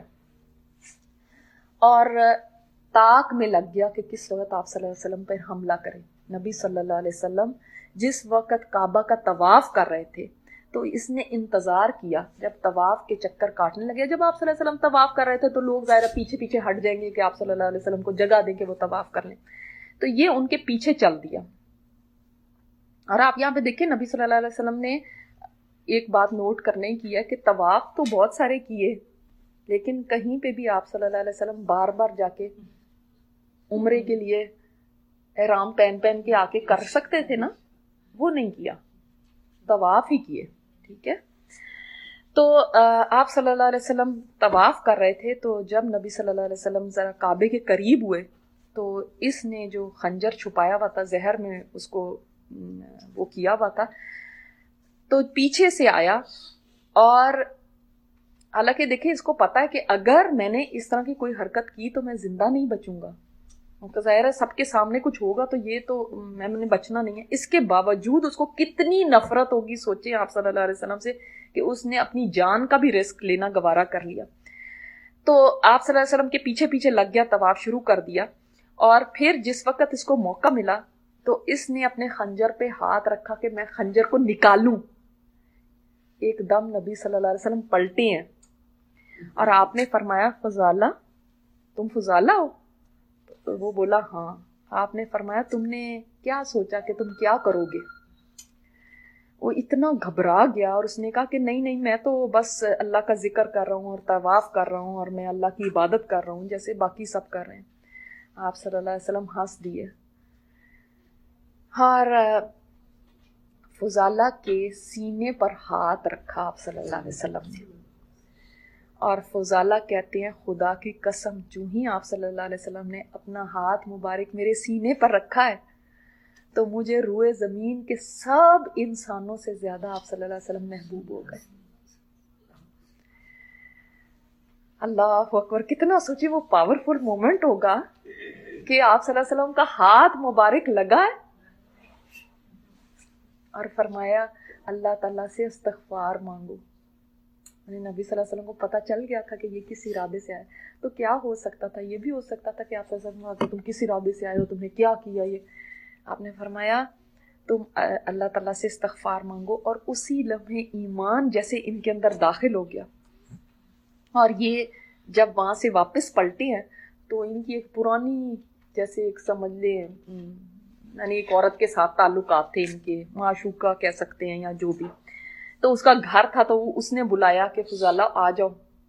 اور تاک میں لگ گیا کہ کس وقت آپ صلی اللہ علیہ وسلم پر حملہ کریں. نبی صلی اللہ علیہ وسلم جس وقت کعبہ کا طواف کر رہے تھے تو اس نے انتظار کیا جب طواف کے چکر کاٹنے لگے. جب آپ صلی اللہ علیہ وسلم طواف کر رہے تھے تو لوگ ظاہر پیچھے پیچھے ہٹ جائیں گے کہ آپ صلی اللہ علیہ وسلم کو جگہ دیں کہ وہ طواف کر لیں, تو یہ ان کے پیچھے چل دیا. اور آپ یہاں پہ دیکھیں نبی صلی اللہ علیہ وسلم نے ایک بات نوٹ کرنے کی ہے کہ طواف تو بہت سارے کیے, لیکن کہیں پہ بھی آپ صلی اللہ علیہ وسلم بار بار جا کے عمرے کے لیے احرام پہن کے آ کے کر سکتے تھے نا, وہ نہیں کیا. طواف ہی کیے. ٹھیک ہے. تو آپ صلی اللہ علیہ وسلم طواف کر رہے تھے. تو جب نبی صلی اللہ علیہ وسلم ذرا کعبے کے قریب ہوئے تو اس نے جو خنجر چھپایا ہوا تھا, زہر میں اس کو وہ کیا ہوا تھا, تو پیچھے سے آیا. اور حالانکہ دیکھیں اس کو پتا ہے کہ اگر میں نے اس طرح کی کوئی حرکت کی تو میں زندہ نہیں بچوں گا, ظاہر ہے سب کے سامنے کچھ ہوگا تو یہ تو میں نے بچنا نہیں ہے. اس کے باوجود اس کو کتنی نفرت ہوگی سوچیں آپ صلی اللہ علیہ وسلم سے کہ اس نے اپنی جان کا بھی رسک لینا گوارا کر لیا. تو آپ صلی اللہ علیہ وسلم کے پیچھے پیچھے لگ گیا, طواف شروع کر دیا. اور پھر جس وقت اس کو موقع ملا تو اس نے اپنے خنجر پہ ہاتھ رکھا کہ میں خنجر کو نکالوں. ایک دم نبی صلی اللہ علیہ وسلم پلٹے ہیں اور آپ نے فرمایا فضالہ, تم فضالہ ہو؟ تو وہ بولا ہاں. آپ نے فرمایا تم نے کیا سوچا کہ تم کیا کرو گے؟ وہ اتنا گھبرا گیا اور اس نے کہا کہ نہیں میں تو بس اللہ کا ذکر کر رہا ہوں اور طواف کر رہا ہوں اور میں اللہ کی عبادت کر رہا ہوں جیسے باقی سب کر رہے ہیں. آپ صلی اللہ علیہ وسلم ہنس دیے اور فضالہ کے سینے پر ہاتھ رکھا آپ صلی اللہ علیہ وسلم نے. اور فضالہ کہتے ہیں خدا کی قسم جو ہی آپ صلی اللہ علیہ وسلم نے اپنا ہاتھ مبارک میرے سینے پر رکھا ہے تو مجھے روئے زمین کے سب انسانوں سے زیادہ آپ صلی اللہ علیہ وسلم محبوب ہو گئے. اللہ اکبر, کتنا سوچی وہ پاورفل مومنٹ ہوگا کہ آپ صلی اللہ علیہ وسلم کا ہاتھ مبارک لگا ہے اور فرمایا اللہ تعالیٰ سے استغفار مانگو. نبی صلی اللہ علیہ وسلم کو پتہ چل گیا تھا کہ یہ کس ارادے سے آئے. تو کیا ہو سکتا تھا؟ یہ بھی ہو سکتا تھا کہ آپ صلی اللہ علیہ وسلم تم کس ارادے سے آئے ہو, تم نے کیا کیا. یہ آپ نے فرمایا تم اللہ تعالیٰ سے استغفار مانگو. اور اسی لمحے ایمان جیسے ان کے اندر داخل ہو گیا. اور یہ جب وہاں سے واپس پلٹے ہیں تو ان کی ایک پرانی جیسے ایک سمجھ لیں یعنی ایک عورت کے ساتھ تعلقات تھے ان کے, معشوقہ کہہ سکتے ہیں یا جو بھی. تو اس کا گھر تھا تو اس نے بلایا کہ فضالہ آ جاؤ,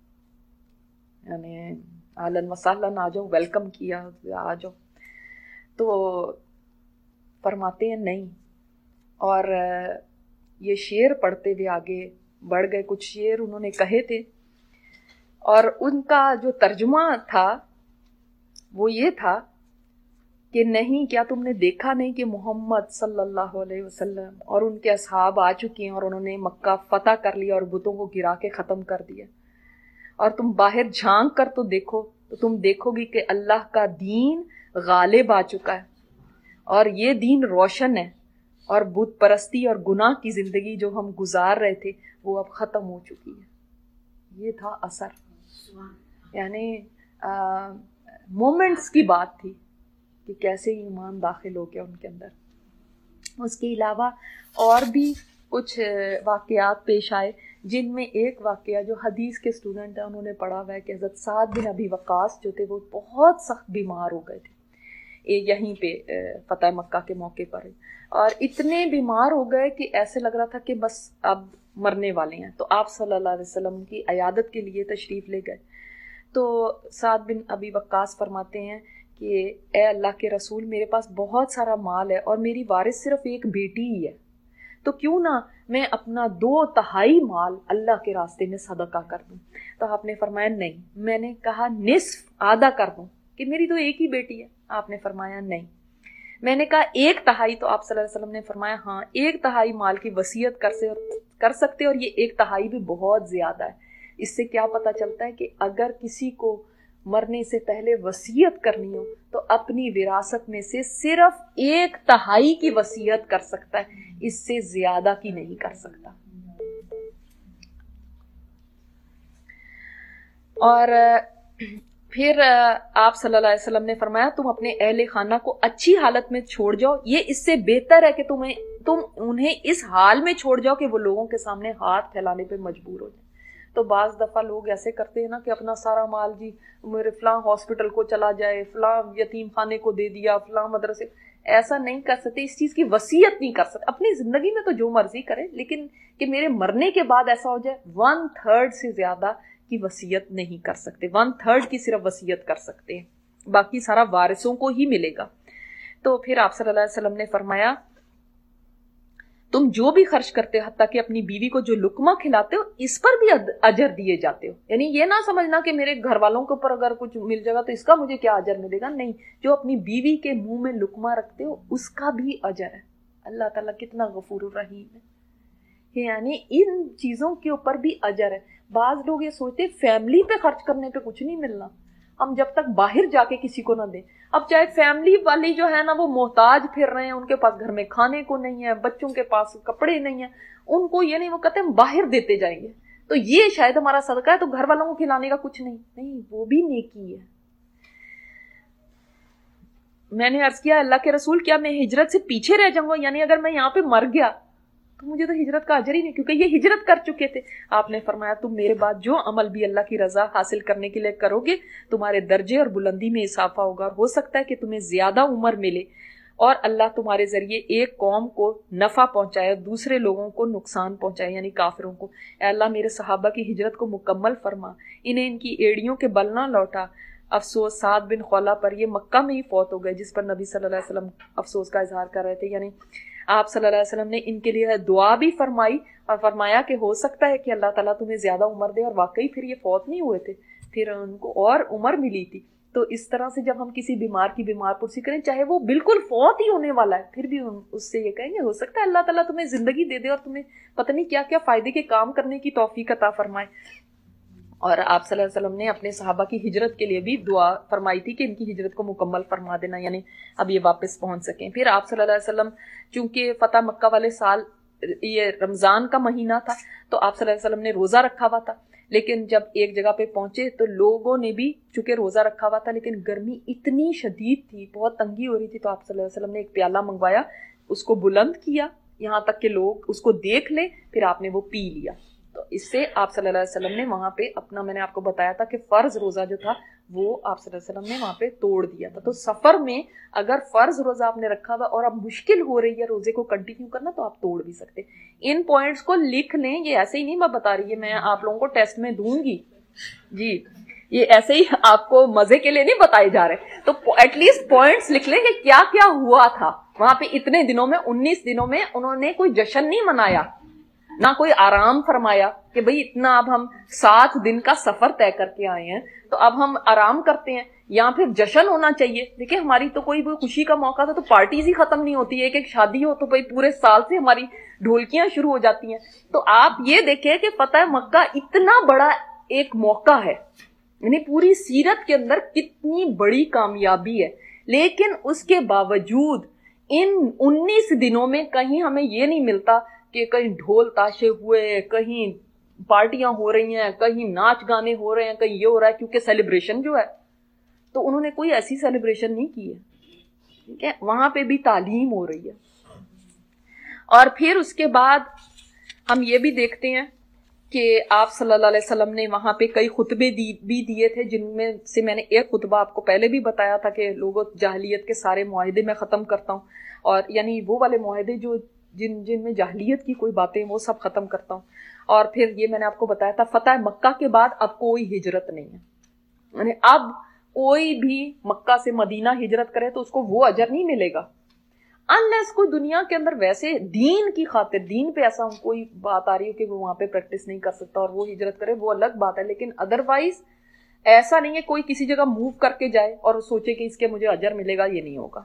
یعنی اہلاً وسہلاً آ جاؤ, ویلکم کیا آ جاؤ. تو فرماتے ہیں نہیں. اور یہ شعر پڑھتے ہوئے آگے بڑھ گئے. کچھ شعر انہوں نے کہے تھے اور ان کا جو ترجمہ تھا وہ یہ تھا کہ نہیں, کیا تم نے دیکھا نہیں کہ محمد صلی اللہ علیہ وسلم اور ان کے اصحاب آ چکے ہیں اور انہوں نے مکہ فتح کر لیا اور بتوں کو گرا کے ختم کر دیا. اور تم باہر جھانک کر تو دیکھو تو تم دیکھو گی کہ اللہ کا دین غالب آ چکا ہے اور یہ دین روشن ہے اور بت پرستی اور گناہ کی زندگی جو ہم گزار رہے تھے وہ اب ختم ہو چکی ہے. یہ تھا اثر, یعنی مومنٹس کی بات تھی کہ کیسے ایمان داخل ہو گیا ان کے اندر. اس کے علاوہ اور بھی کچھ واقعات پیش آئے جن میں ایک واقعہ جو حدیث کے اسٹوڈنٹ ہیں انہوں نے پڑھا ہوا ہے کہ حضرت سعد بن ابی وقاص جو تھے وہ بہت سخت بیمار ہو گئے تھے یہیں پہ فتح مکہ کے موقع پر, اور اتنے بیمار ہو گئے کہ ایسے لگ رہا تھا کہ بس اب مرنے والے ہیں. تو آپ صلی اللہ علیہ وسلم کی عیادت کے لیے تشریف لے گئے. تو سعد بن ابی وقاص فرماتے ہیں کہ اے اللہ کے رسول, میرے پاس بہت سارا مال ہے اور میری وارث صرف ایک بیٹی ہی ہے, تو کیوں نہ میں اپنا 2/3 مال اللہ کے راستے میں صدقہ کر دوں. تو آپ نے فرمایا نہیں. میں نے کہا نصف, آدھا کر دوں کہ میری تو ایک ہی بیٹی ہے. آپ نے فرمایا نہیں. میں نے کہا 1/3. تو آپ صلی اللہ علیہ وسلم نے فرمایا ہاں 1/3 مال کی وصیت کر سکتے, اور یہ 1/3 بھی بہت زیادہ ہے. اس سے کیا پتہ چلتا ہے کہ اگر کسی کو مرنے سے پہلے وصیت کرنی ہو تو اپنی وراثت میں سے صرف 1/3 کی وصیت کر سکتا ہے, اس سے زیادہ کی نہیں کر سکتا. اور پھر آپ صلی اللہ علیہ وسلم نے فرمایا تم اپنے اہل خانہ کو اچھی حالت میں چھوڑ جاؤ, یہ اس سے بہتر ہے کہ تم انہیں اس حال میں چھوڑ جاؤ کہ وہ لوگوں کے سامنے ہاتھ پھیلانے پہ مجبور ہو جائیں. تو بعض دفعہ لوگ ایسے کرتے ہیں نا کہ اپنا سارا مال جی میرے فلاں ہاسپٹل کو چلا جائے, فلاں یتیم خانے کو دے دیا, فلاں مدرسے. ایسا نہیں کر سکتے, اس چیز کی وصیت نہیں کر سکتے. اپنی زندگی میں تو جو مرضی کرے, لیکن کہ میرے مرنے کے بعد ایسا ہو جائے 1/3 سے زیادہ کی وصیت نہیں کر سکتے. 1/3 کی صرف وصیت کر سکتے ہیں, باقی سارا وارثوں کو ہی ملے گا. تو پھر آپ صلی اللہ علیہ وسلم نے فرمایا تم جو بھی خرچ کرتے ہو حتیٰ کہ اپنی بیوی کو جو لقمہ کھلاتے ہو اس پر بھی اجر دیے جاتے ہو. یعنی یہ نہ سمجھنا کہ میرے گھر والوں کے اوپر اگر کچھ مل جائے گا تو اس کا مجھے کیا اجر ملے گا. نہیں, جو اپنی بیوی کے منہ میں لقمہ رکھتے ہو اس کا بھی اجر ہے. اللہ تعالیٰ کتنا غفور الرحیم ہے. یعنی ان چیزوں کے اوپر بھی اجر ہے. بعض لوگ یہ سوچتے فیملی پہ خرچ کرنے پہ کچھ نہیں ملنا, ہم جب تک باہر جا کے کسی کو نہ دیں. اب چاہے فیملی والی جو ہے نا وہ محتاج پھر رہے ہیں, ان کے پاس گھر میں کھانے کو نہیں ہے, بچوں کے پاس کپڑے نہیں ہیں, ان کو یہ نہیں, وہ کہتے ہیں باہر دیتے جائیں گے تو یہ شاید ہمارا صدقہ ہے, تو گھر والوں کو کھلانے کا کچھ نہیں, وہ بھی نیکی ہے. میں نے عرض کیا اللہ کے رسول کیا میں ہجرت سے پیچھے رہ جاؤں گا؟ یعنی اگر میں یہاں پہ مر گیا تو مجھے تو ہجرت کا اجر ہی نہیں, کیونکہ یہ ہجرت کر چکے تھے. آپ نے فرمایا تم میرے بعد جو عمل بھی اللہ کی رضا حاصل کرنے کے لیے کرو گے تمہارے درجے اور بلندی میں اضافہ ہوگا, اور ہو سکتا ہے کہ تمہیں زیادہ عمر ملے اور اللہ تمہارے ذریعے ایک قوم کو نفع پہنچائے, دوسرے لوگوں کو نقصان پہنچائے, یعنی کافروں کو. اے اللہ میرے صحابہ کی ہجرت کو مکمل فرما, انہیں ان کی ایڑیوں کے بل نہ لوٹا. افسوس سعد بن خولہ پر, یہ مکہ میں ہی فوت ہو گئے, جس پر نبی صلی اللہ علیہ وسلم افسوس کا اظہار کر رہے تھے. یعنی آپ صلی اللہ علیہ وسلم نے ان کے لیے دعا بھی فرمائی اور فرمایا کہ ہو سکتا ہے کہ اللہ تعالیٰ تمہیں زیادہ عمر دے, اور واقعی پھر یہ فوت نہیں ہوئے تھے, پھر ان کو اور عمر ملی تھی. تو اس طرح سے جب ہم کسی بیمار کی بیمار پرسی کریں, چاہے وہ بالکل فوت ہی ہونے والا ہے, پھر بھی اس سے یہ کہیں گے ہو سکتا ہے اللہ تعالیٰ تمہیں زندگی دے دے اور تمہیں پتہ نہیں کیا کیا فائدے کے کام کرنے کی توفیق عطا فرمائے. اور آپ صلی اللہ علیہ وسلم نے اپنے صحابہ کی ہجرت کے لیے بھی دعا فرمائی تھی کہ ان کی ہجرت کو مکمل فرما دینا, یعنی اب یہ واپس پہنچ سکیں. پھر آپ صلی اللہ علیہ وسلم چونکہ فتح مکہ والے سال یہ رمضان کا مہینہ تھا تو آپ صلی اللہ علیہ وسلم نے روزہ رکھا ہوا تھا, لیکن جب ایک جگہ پہ پہنچے تو لوگوں نے بھی چونکہ روزہ رکھا ہوا تھا لیکن گرمی اتنی شدید تھی, بہت تنگی ہو رہی تھی, تو آپ صلی اللہ علیہ وسلم نے ایک پیالہ منگوایا, اس کو بلند کیا یہاں تک کہ لوگ اس کو دیکھ لیں, پھر آپ نے وہ پی لیا. تو اس سے آپ صلی اللہ علیہ وسلم نے وہاں پہ اپنا, میں نے آپ کو بتایا تھا کہ فرض روزہ جو تھا وہ آپ صلی اللہ علیہ وسلم نے وہاں پہ توڑ دیا تھا. تو سفر میں اگر فرض روزہ آپ نے رکھا ہوا اور اب مشکل ہو رہی ہے روزے کو کنٹینیو کرنا تو آپ توڑ بھی سکتے. ان پوائنٹس کو لکھ لیں, یہ ایسے ہی نہیں میں بتا رہی ہے, میں آپ لوگوں کو ٹیسٹ میں دوں گی جی, یہ ایسے ہی آپ کو مزے کے لیے نہیں بتائے جا رہے. تو ایٹ لیسٹ پوائنٹس لکھ لیں کہ کیا کیا ہوا تھا وہاں پہ. اتنے دنوں میں 19 دنوں میں انہوں نے کوئی جشن نہیں منایا, نہ کوئی آرام فرمایا کہ بھئی اتنا اب ہم 7 دن کا سفر طے کر کے آئے ہیں تو اب ہم آرام کرتے ہیں, یا پھر جشن ہونا چاہیے. دیکھیں ہماری تو کوئی خوشی کا موقع تھا تو پارٹیز ہی ختم نہیں ہوتی, ایک شادی ہو تو بھئی پورے سال سے ہماری ڈھولکیاں شروع ہو جاتی ہیں. تو آپ یہ دیکھیں کہ فتح مکہ اتنا بڑا ایک موقع ہے, یعنی پوری سیرت کے اندر کتنی بڑی کامیابی ہے, لیکن اس کے باوجود ان 19 دنوں میں کہیں ہمیں یہ نہیں ملتا کہ کہیں ڈھول تاشے ہوئے, کہیں پارٹیاں ہو رہی ہیں, کہیں ناچ گانے ہو رہے ہیں, کہیں یہ ہو رہا ہے, کیونکہ سیلیبریشن جو ہے تو انہوں نے کوئی ایسی سیلیبریشن نہیں کی ہے. ٹھیک ہے, وہاں پہ بھی تعلیم ہو رہی ہے. اور پھر اس کے بعد ہم یہ بھی دیکھتے ہیں کہ آپ صلی اللہ علیہ وسلم نے وہاں پہ کئی خطبے بھی دیے تھے, جن میں سے میں نے ایک خطبہ آپ کو پہلے بھی بتایا تھا کہ لوگوں جاہلیت کے سارے معاہدے میں ختم کرتا ہوں, اور یعنی وہ والے معاہدے جو جن میں جاہلیت کی کوئی باتیں وہ سب ختم کرتا ہوں. اور پھر یہ میں نے آپ کو بتایا تھا فتح مکہ کے بعد اب کوئی ہجرت نہیں ہے, یعنی اب کوئی بھی مکہ سے مدینہ ہجرت کرے تو اس کو وہ اجر نہیں ملے گا انلیس کوئی دنیا کے اندر ویسے دین کی خاطر, دین پہ ایسا کوئی بات آ رہی ہو کہ وہ وہاں پہ پریکٹس نہیں کر سکتا اور وہ ہجرت کرے, وہ الگ بات ہے. لیکن ادروائز ایسا نہیں ہے کوئی کسی جگہ موو کر کے جائے اور سوچے کہ اس کے مجھے اجر ملے گا, یہ نہیں ہوگا.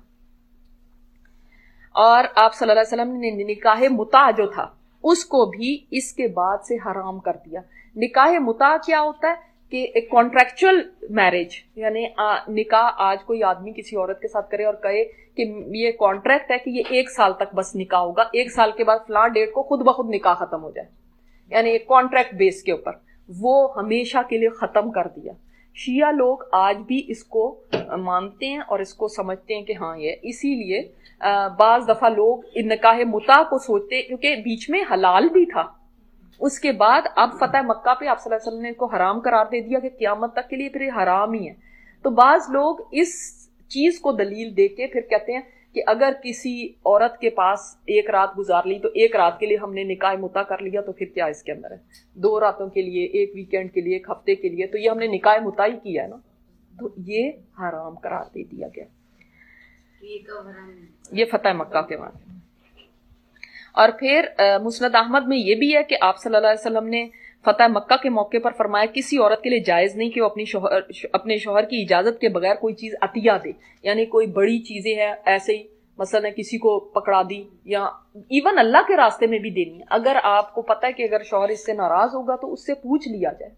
اور آپ صلی اللہ علیہ وسلم نے نکاح متع جو تھا اس کو بھی اس کے بعد سے حرام کر دیا. نکاح متع کیا ہوتا ہے کہ ایک کانٹریکچوئل میرج, یعنی نکاح آج کوئی آدمی کسی عورت کے ساتھ کرے اور کہے کہ یہ کانٹریکٹ ہے کہ یہ 1 سال تک بس نکاح ہوگا, 1 سال کے بعد فلاں ڈیٹ کو خود بخود نکاح ختم ہو جائے, یعنی ایک کانٹریکٹ بیس کے اوپر, وہ ہمیشہ کے لیے ختم کر دیا. شیعہ لوگ آج بھی اس کو مانتے ہیں اور اس کو سمجھتے ہیں کہ ہاں یہ, اسی لیے بعض دفعہ لوگ ان نکاح متع کو سوچتے, کیونکہ بیچ میں حلال بھی تھا, اس کے بعد اب فتح مکہ پہ آپ صلی اللہ علیہ وسلم نے کو حرام قرار دے دیا کہ قیامت تک کے لیے پھر یہ حرام ہی ہے. تو بعض لوگ اس چیز کو دلیل دے کے پھر کہتے ہیں کہ اگر کسی عورت کے پاس 1 رات گزار لی تو 1 رات کے لیے ہم نے نکاح متع کر لیا تو پھر کیا اس کے اندر ہے, 2 راتوں کے لیے, 1 ویکینڈ کے لیے, 1 ہفتے کے لیے, تو یہ ہم نے نکاح متع ہی کیا ہے نا, تو یہ حرام قرار دے دیا گیا. یہ فتح مکہ کے بعد. اور پھر مسند احمد میں یہ بھی ہے کہ آپ صلی اللہ علیہ وسلم نے فتح مکہ کے موقع پر فرمایا کسی عورت کے لیے جائز نہیں کہ وہ اپنے شوہر کی اجازت کے بغیر کوئی چیز عطیہ دے، یعنی کوئی بڑی چیزیں ہیں ایسے ہی مثلا کسی کو پکڑا دی یا ایون اللہ کے راستے میں بھی دینی ہے، اگر آپ کو پتہ ہے کہ اگر شوہر اس سے ناراض ہوگا تو اس سے پوچھ لیا جائے۔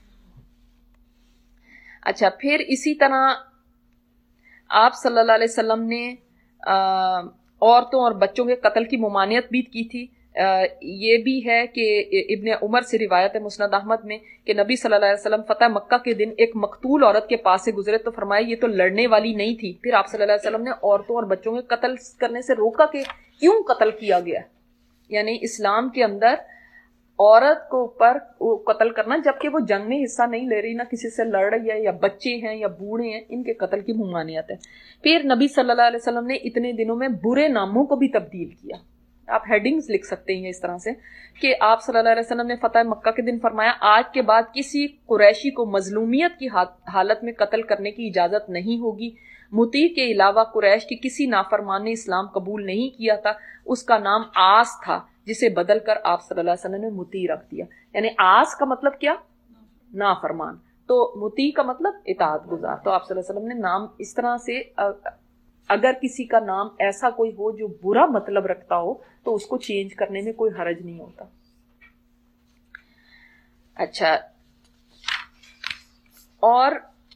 اچھا، پھر اسی طرح آپ صلی اللہ علیہ وسلم نے عورتوں اور بچوں کے قتل کی ممانعت بھی کی تھی۔ یہ بھی ہے کہ ابن عمر سے روایت ہے مسند احمد میں کہ نبی صلی اللہ علیہ وسلم فتح مکہ کے دن ایک مقتول عورت کے پاس سے گزرے تو فرمایا یہ تو لڑنے والی نہیں تھی۔ پھر آپ صلی اللہ علیہ وسلم نے عورتوں اور بچوں کے قتل کرنے سے روکا کہ کیوں قتل کیا گیا، یعنی اسلام کے اندر عورت کو اوپر قتل کرنا جبکہ وہ جنگ میں حصہ نہیں لے رہی، نہ کسی سے لڑ رہی ہے، یا بچے ہیں یا بوڑھے ہیں، ان کے قتل کی ممانعت ہے۔ پھر نبی صلی اللہ علیہ وسلم نے اتنے دنوں میں برے ناموں کو بھی تبدیل کیا۔ آپ ہیڈنگز لکھ سکتے ہیں اس طرح سے کہ آپ صلی اللہ علیہ وسلم نے فتح مکہ کے دن فرمایا آج کے بعد کسی قریشی کو مظلومیت کی حالت میں قتل کرنے کی اجازت نہیں ہوگی۔ مطیع کے علاوہ قریش کی کسی نافرمان نے اسلام قبول نہیں کیا تھا، اس کا نام آس تھا جسے بدل کر آپ صلی اللہ علیہ وسلم نے مطیع رکھ دیا۔ یعنی آس کا مطلب کیا؟ نافرمان، تو مطیع کا مطلب اطاعت گزار۔ تو آپ صلی اللہ علیہ وسلم نے نام اس طرح سے، اگر کسی کا نام ایسا کوئی ہو جو برا مطلب رکھتا ہو تو اس کو چینج کرنے میں کوئی حرج نہیں ہوتا۔ اچھا، اور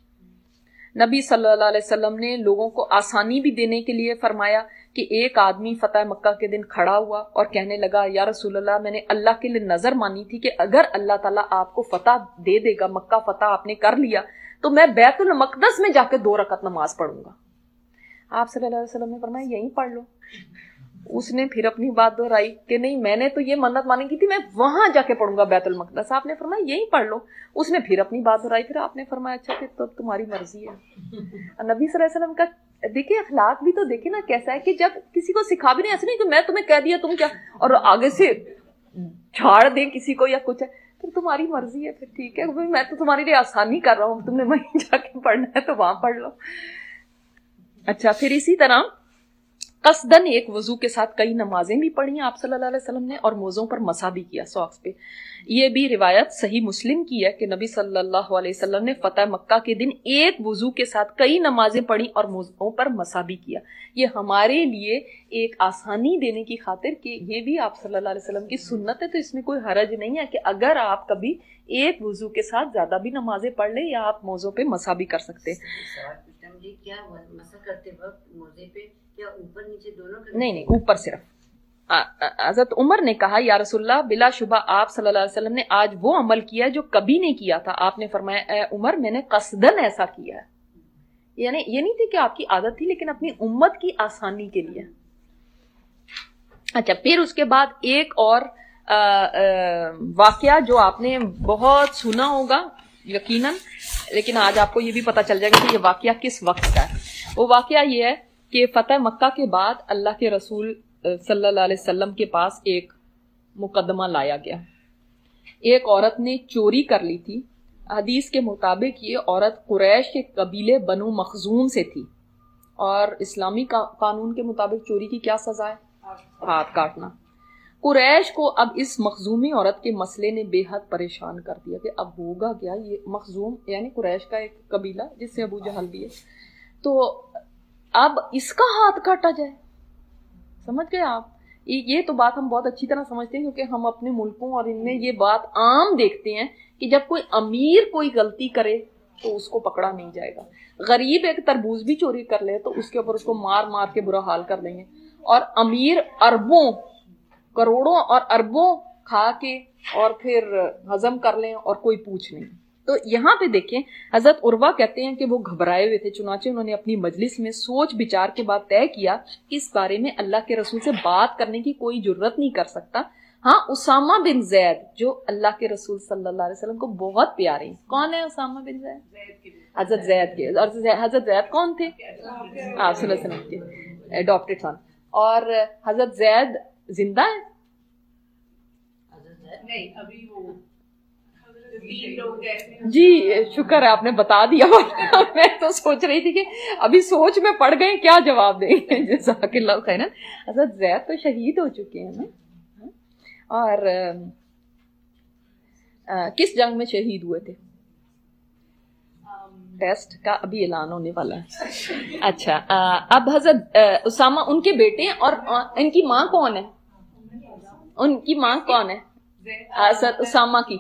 نبی صلی اللہ علیہ وسلم نے لوگوں کو آسانی بھی دینے کے لیے فرمایا کہ ایک آدمی فتح مکہ کے دن کھڑا ہوا اور کہنے لگا یا رسول اللہ میں نے اللہ کے لیے نظر مانی تھی کہ اگر اللہ تعالیٰ آپ کو فتح دے دے گا، مکہ فتح آپ نے کر لیا تو میں بیت المقدس میں جا کے 2 رکعت نماز پڑھوں گا۔ آپ صلی اللہ علیہ وسلم نے فرمایا یہیں پڑھ لو۔ اس نے پھر اپنی بات دہرائی کہ نہیں میں نے تو یہ منت مانی کی تھی میں وہاں جا کے پڑھوں گا بیت المقدس۔ آپ نے فرمایا یہیں پڑھ لو۔ اس نے پھر اپنی بات دہرائی، پھر آپ نے فرمایا اچھا پھر تو تمہاری مرضی ہے۔ نبی صلی اللہ علیہ وسلم کا دیکھیں اخلاق بھی تو دیکھیں نا کیسا ہے کہ جب کسی کو سکھا بھی نہیں، ایسے نہیں کہ میں تمہیں کہہ دیا تم کیا، اور آگے سے جھاڑ دیں کسی کو یا کچھ ہے، پھر تمہاری مرضی ہے، پھر ٹھیک ہے میں تو تمہارے لیے آسانی کر رہا ہوں، تم نے وہیں جا کے پڑھنا ہے تو وہاں پڑھ لو۔ اچھا، پھر اسی طرح قصدن ایک وضو کے ساتھ کئی نمازیں بھی پڑھی آپ صلی اللہ علیہ وسلم نے اور موزوں پر مسح بھی کیا، ساکس پہ۔ یہ بھی روایت صحیح مسلم کی ہے کہ نبی صلی اللہ علیہ وسلم نے فتح مکہ کے دن ایک وضو کے ساتھ کئی نمازیں پڑھی اور موزوں پر مسح بھی کیا۔ یہ ہمارے لیے ایک آسانی دینے کی خاطر کہ یہ بھی آپ صلی اللہ علیہ وسلم کی سنت ہے، تو اس میں کوئی حرج نہیں ہے کہ اگر آپ کبھی ایک وضو کے ساتھ زیادہ بھی نمازیں پڑھ لیں یا آپ موزوں پہ مسح بھی کر سکتے ہیں۔ کیا مسح کرتے وقت موزے پہ یا اوپر نیچے دونوں؟ نہیں، اوپر صرف۔ حضرت عمر نے کہا یا رسول اللہ بلا شبہ آپ صلی اللہ علیہ وسلم نے آج وہ عمل کیا جو کبھی نہیں کیا تھا۔ آپ نے فرمایا اے عمر میں نے قصدن ایسا کیا ہے، یعنی یہ نہیں تھی کہ آپ کی عادت تھی لیکن اپنی امت کی آسانی کے لیے۔ اچھا، پھر اس کے بعد ایک اور واقعہ جو آپ نے بہت سنا ہوگا یقیناً، لیکن آج آپ کو یہ بھی پتہ چل جائے گا کہ یہ واقعہ کس وقت کا ہے۔ وہ واقعہ یہ ہے کہ فتح مکہ کے بعد اللہ کے رسول صلی اللہ علیہ وسلم کے پاس ایک مقدمہ لایا گیا۔ ایک عورت نے چوری کر لی تھی۔ حدیث کے مطابق یہ عورت قریش کے قبیلے بنو مخزوم سے تھی، اور اسلامی قانون کے مطابق چوری کی کیا سزا ہے؟ ہاتھ کاٹنا۔ قریش کو اب اس مخزومی عورت کے مسئلے نے بے حد پریشان کر دیا کہ اب ہوگا کیا۔ یہ مخزوم یعنی قریش کا ایک قبیلہ جس سے ابو جہل بھی ہے، تو اب اس کا ہاتھ کاٹا جائے۔ سمجھ گئے آپ؟ یہ تو بات ہم بہت اچھی طرح سمجھتے ہیں کیونکہ ہم اپنے ملکوں اور ان میں یہ بات عام دیکھتے ہیں کہ جب کوئی امیر کوئی غلطی کرے تو اس کو پکڑا نہیں جائے گا۔ غریب ایک تربوز بھی چوری کر لے تو اس کے اوپر اس کو مار مار کے برا حال کر دیں گے، اور امیر اربوں کروڑوں اور اربوں کھا کے اور پھر ہضم کر لیں اور کوئی پوچھ نہیں۔ تو یہاں پہ دیکھیں حضرت عروہ کہتے ہیں کہ وہ گھبرائے ہوئے تھے، چنانچہ انہوں نے اپنی مجلس میں سوچ بچار کے بعد طے کیا کہ اس بارے میں اللہ کے رسول سے بات کرنے کی کوئی جرت نہیں کر سکتا۔ ہاں، اسامہ بن زید جو اللہ کے رسول صلی اللہ علیہ وسلم کو بہت پیارے ہیں۔ کون ہے اسامہ بن زید؟ حضرت زید کے، اور حضرت زید کون تھے؟ آپ صلی اللہ علیہ وسلم کے ایڈاپٹڈ سن۔ اور حضرت زید زندہ ہے؟ نہیں، ابھی وہ لوگ گئے۔ جی شکر ہے آپ نے بتا دیا، میں تو سوچ رہی تھی کہ ابھی سوچ میں پڑ گئے کیا جواب دیں گے۔ جزاک اللہ خیرا۔ حضرت زید تو شہید ہو چکے ہیں نا، اور کس جنگ میں شہید ہوئے تھے؟ ٹیسٹ کا ابھی اعلان ہونے والا ہے. اچھا اب حضرت اسامہ ان کے بیٹے اور ان کی ماں کون ہے؟ ان کی ماں کون ہے حضرت اسامہ کی؟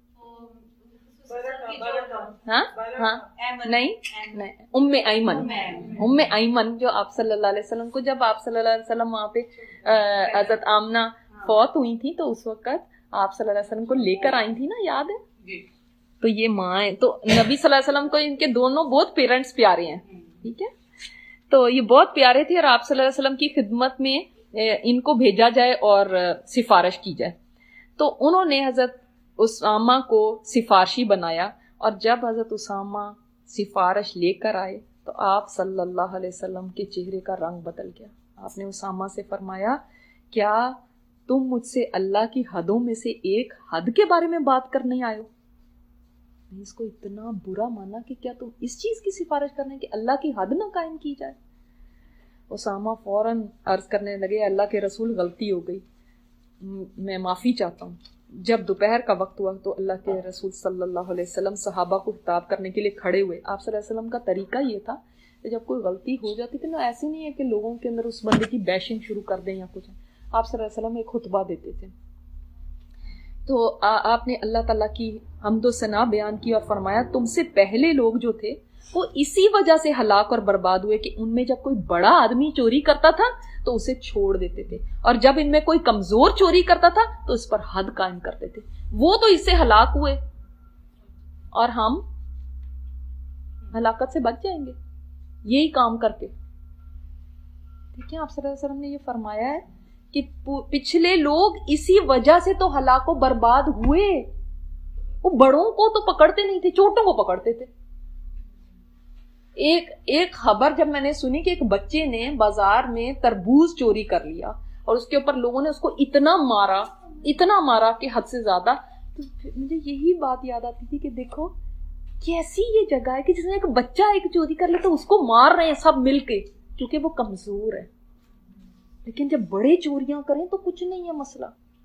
ہاں ہاں نہیں ام ایمن جو آپ صلی اللہ علیہ وسلم کو جب آپ صلی اللہ علیہ وسلم وہاں پہ حضرت آمنہ فوت ہوئی تھی تو اس وقت آپ صلی اللہ علیہ وسلم کو لے کر آئی تھی نا، یاد ہے؟ تو یہ ماں ہے، تو نبی صلی اللہ علیہ وسلم کو ان کے دونوں بہت پیرنٹس پیارے ہیں، ٹھیک ہے؟ تو یہ بہت پیارے تھے اور آپ صلی اللہ علیہ وسلم کی خدمت میں ان کو بھیجا جائے اور سفارش کی جائے. تو انہوں نے حضرت اسامہ کو سفارشی بنایا، اور جب حضرت اسامہ سفارش لے کر آئے تو آپ صلی اللہ علیہ وسلم کے چہرے کا رنگ بدل گیا. آپ نے اسامہ سے فرمایا کیا تم مجھ سے اللہ کی حدوں میں سے ایک حد کے بارے میں بات کرنے آئے ہو؟ اس کو اتنا برا مانا کہ کیا تم اس چیز کی سفارش کرنے کہ اللہ کی حد نہ قائم کی جائے؟ اسامہ فوراً عرض کرنے لگے اللہ کے رسول غلطی ہو گئی، میں معافی چاہتا ہوں. جب دوپہر کا وقت ہوا تو اللہ کے رسول صلی اللہ علیہ وسلم صحابہ کو خطاب کرنے کے لیے کھڑے ہوئے. آپ صلی اللہ علیہ وسلم کا طریقہ یہ تھا کہ جب کوئی غلطی ہو جاتی تھی نا، ایسے نہیں ہے کہ لوگوں کے اندر اس بندے کی بیشنگ شروع کر دیں یا کچھ. آپ صلی اللہ علیہ وسلم ایک خطبہ دیتے تھے، تو آپ نے اللہ تعالیٰ کی حمد و ثنا بیان کی اور فرمایا تم سے پہلے لوگ جو تھے وہ اسی وجہ سے ہلاک اور برباد ہوئے کہ ان میں جب کوئی بڑا آدمی چوری کرتا تھا تو اسے چھوڑ دیتے تھے، اور جب ان میں کوئی کمزور چوری کرتا تھا تو اس پر حد قائم کرتے تھے. وہ تو اس سے ہلاک ہوئے اور ہم ہلاکت سے بچ جائیں گے یہی کام کر کے. ٹھیک ہے، آپ صلی اللہ علیہ وسلم نے یہ فرمایا ہے کہ پچھلے لوگ اسی وجہ سے تو ہلاک و برباد ہوئے. وہ بڑوں کو تو پکڑتے نہیں تھے، چھوٹوں کو پکڑتے تھے. ایک خبر جب میں نے سنی کہ ایک بچے نے بازار میں تربوز چوری کر لیا اور اس کے اوپر لوگوں نے اس کو اتنا مارا کہ حد سے زیادہ، تو مجھے یہی بات یاد آتی تھی کہ دیکھو کیسی یہ جگہ ہے کہ جس میں ایک بچہ ایک چوری کر لے تو اس کو مار رہے ہیں سب مل کے کیونکہ وہ کمزور ہے. لیکن جب بڑے چوریاں کریں تو کچھ نہیں ہے مسئلہ.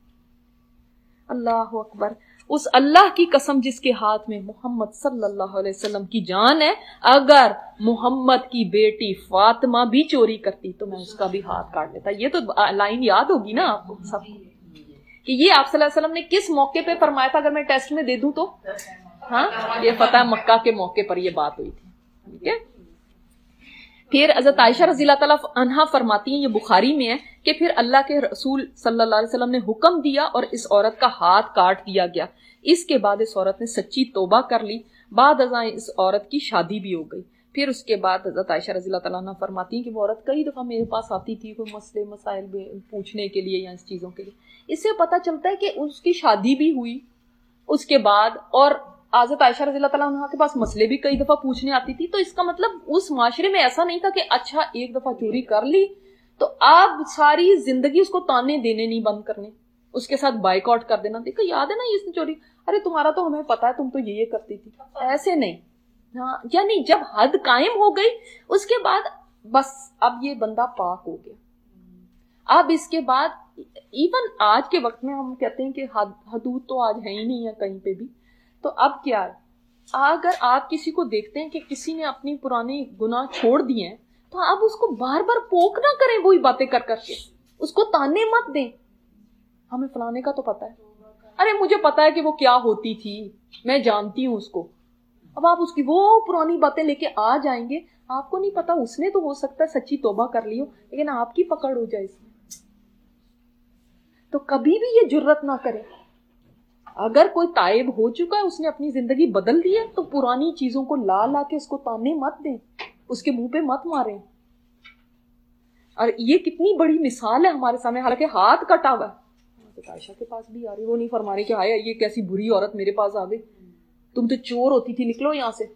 اللہ اکبر. اس اللہ کی قسم جس کے ہاتھ میں محمد صلی اللہ علیہ وسلم کی جان ہے، اگر محمد کی بیٹی فاطمہ بھی چوری کرتی تو میں اس کا بھی ہاتھ کاٹ لیتا. یہ تو لائن یاد ہوگی نا آپ کو سب کو کہ یہ آپ صلی اللہ علیہ وسلم نے کس موقع پہ فرمایا تھا. اگر میں ٹیسٹ میں دے دوں تو ہاں یہ فتح مکہ کے موقع پر یہ بات ہوئی تھی. ٹھیک ہے. پھر حضرت عائشہ رضی اللہ تعالیٰ عنہا فرماتی ہیں، یہ بخاری میں ہے، کہ پھر اللہ کے رسول صلی اللہ علیہ وسلم نے حکم دیا اور اس عورت کا ہاتھ کاٹ دیا گیا. اس کے بعد اس عورت نے سچی توبہ کر لی. بعد ازاں اس عورت کی شادی بھی ہو گئی. پھر اس کے بعد حضرت عائشہ رضی اللہ تعالیٰ عنہ فرماتی ہیں کہ وہ عورت کئی دفعہ میرے پاس آتی تھی کوئی مسئلے مسائل پوچھنے کے لیے یا اس چیزوں کے لیے. اس سے پتہ چلتا ہے کہ اس کی شادی بھی ہوئی اس کے بعد، اور حضرت عائشہ رضی اللہ تعالیٰ عنہ کے پاس مسئلے بھی کئی دفعہ پوچھنے آتی تھی. تو اس کا مطلب اس معاشرے میں ایسا نہیں تھا کہ اچھا ایک دفعہ چوری کر لی تو آپ ساری زندگی اس کو تانے دینے نہیں بند کرنے، اس کے ساتھ بائیک آؤٹ کر دینا. دیکھو یاد ہے نا اس نے چوری، ارے تمہارا تو ہمیں پتا ہے تم تو یہ کرتی تھی. ایسے نہیں. ہاں یعنی جب حد قائم ہو گئی اس کے بعد بس اب یہ بندہ پاک ہو گیا. اب اس کے بعد ایون آج کے وقت میں ہم کہتے ہیں کہ حدود تو آج ہے ہی نہیں ہے کہیں پہ بھی. تو اب کیا ہے، اگر آپ کسی کو دیکھتے ہیں کہ کسی نے اپنی پرانی گناہ چھوڑ دیے ہیں تو آپ اس کو بار بار پوک نہ کریں وہی باتیں کر کر کے، اس کو تانے مت دیں. ہمیں فلانے کا تو پتا ہے، ارے مجھے پتا ہے کہ وہ کیا ہوتی تھی، میں جانتی ہوں اس کو. اب آپ اس کی وہ پرانی باتیں لے کے آ جائیں گے. آپ کو نہیں پتا اس نے تو ہو سکتا ہے سچی توبہ کر لی ہو لیکن آپ کی پکڑ ہو جائے اس میں. تو کبھی بھی یہ جرت نہ کرے. اگر کوئی تائب ہو چکا ہے، اس نے اپنی زندگی بدل دی ہے، تو پرانی چیزوں کو لا لا کے اس کو تانے مت دیں، اس کے منہ پہ مت ماریں. اور یہ کتنی بڑی مثال ہے ہمارے سامنے، حالانکہ ہاتھ کٹا ہوا ہے. عائشہ کے پاس بھی آ رہی، وہ نہیں فرما رہی کہ آیا یہ کیسی بری عورت میرے پاس آ گئی، تم تو چور ہوتی تھی، نکلو یہاں سے.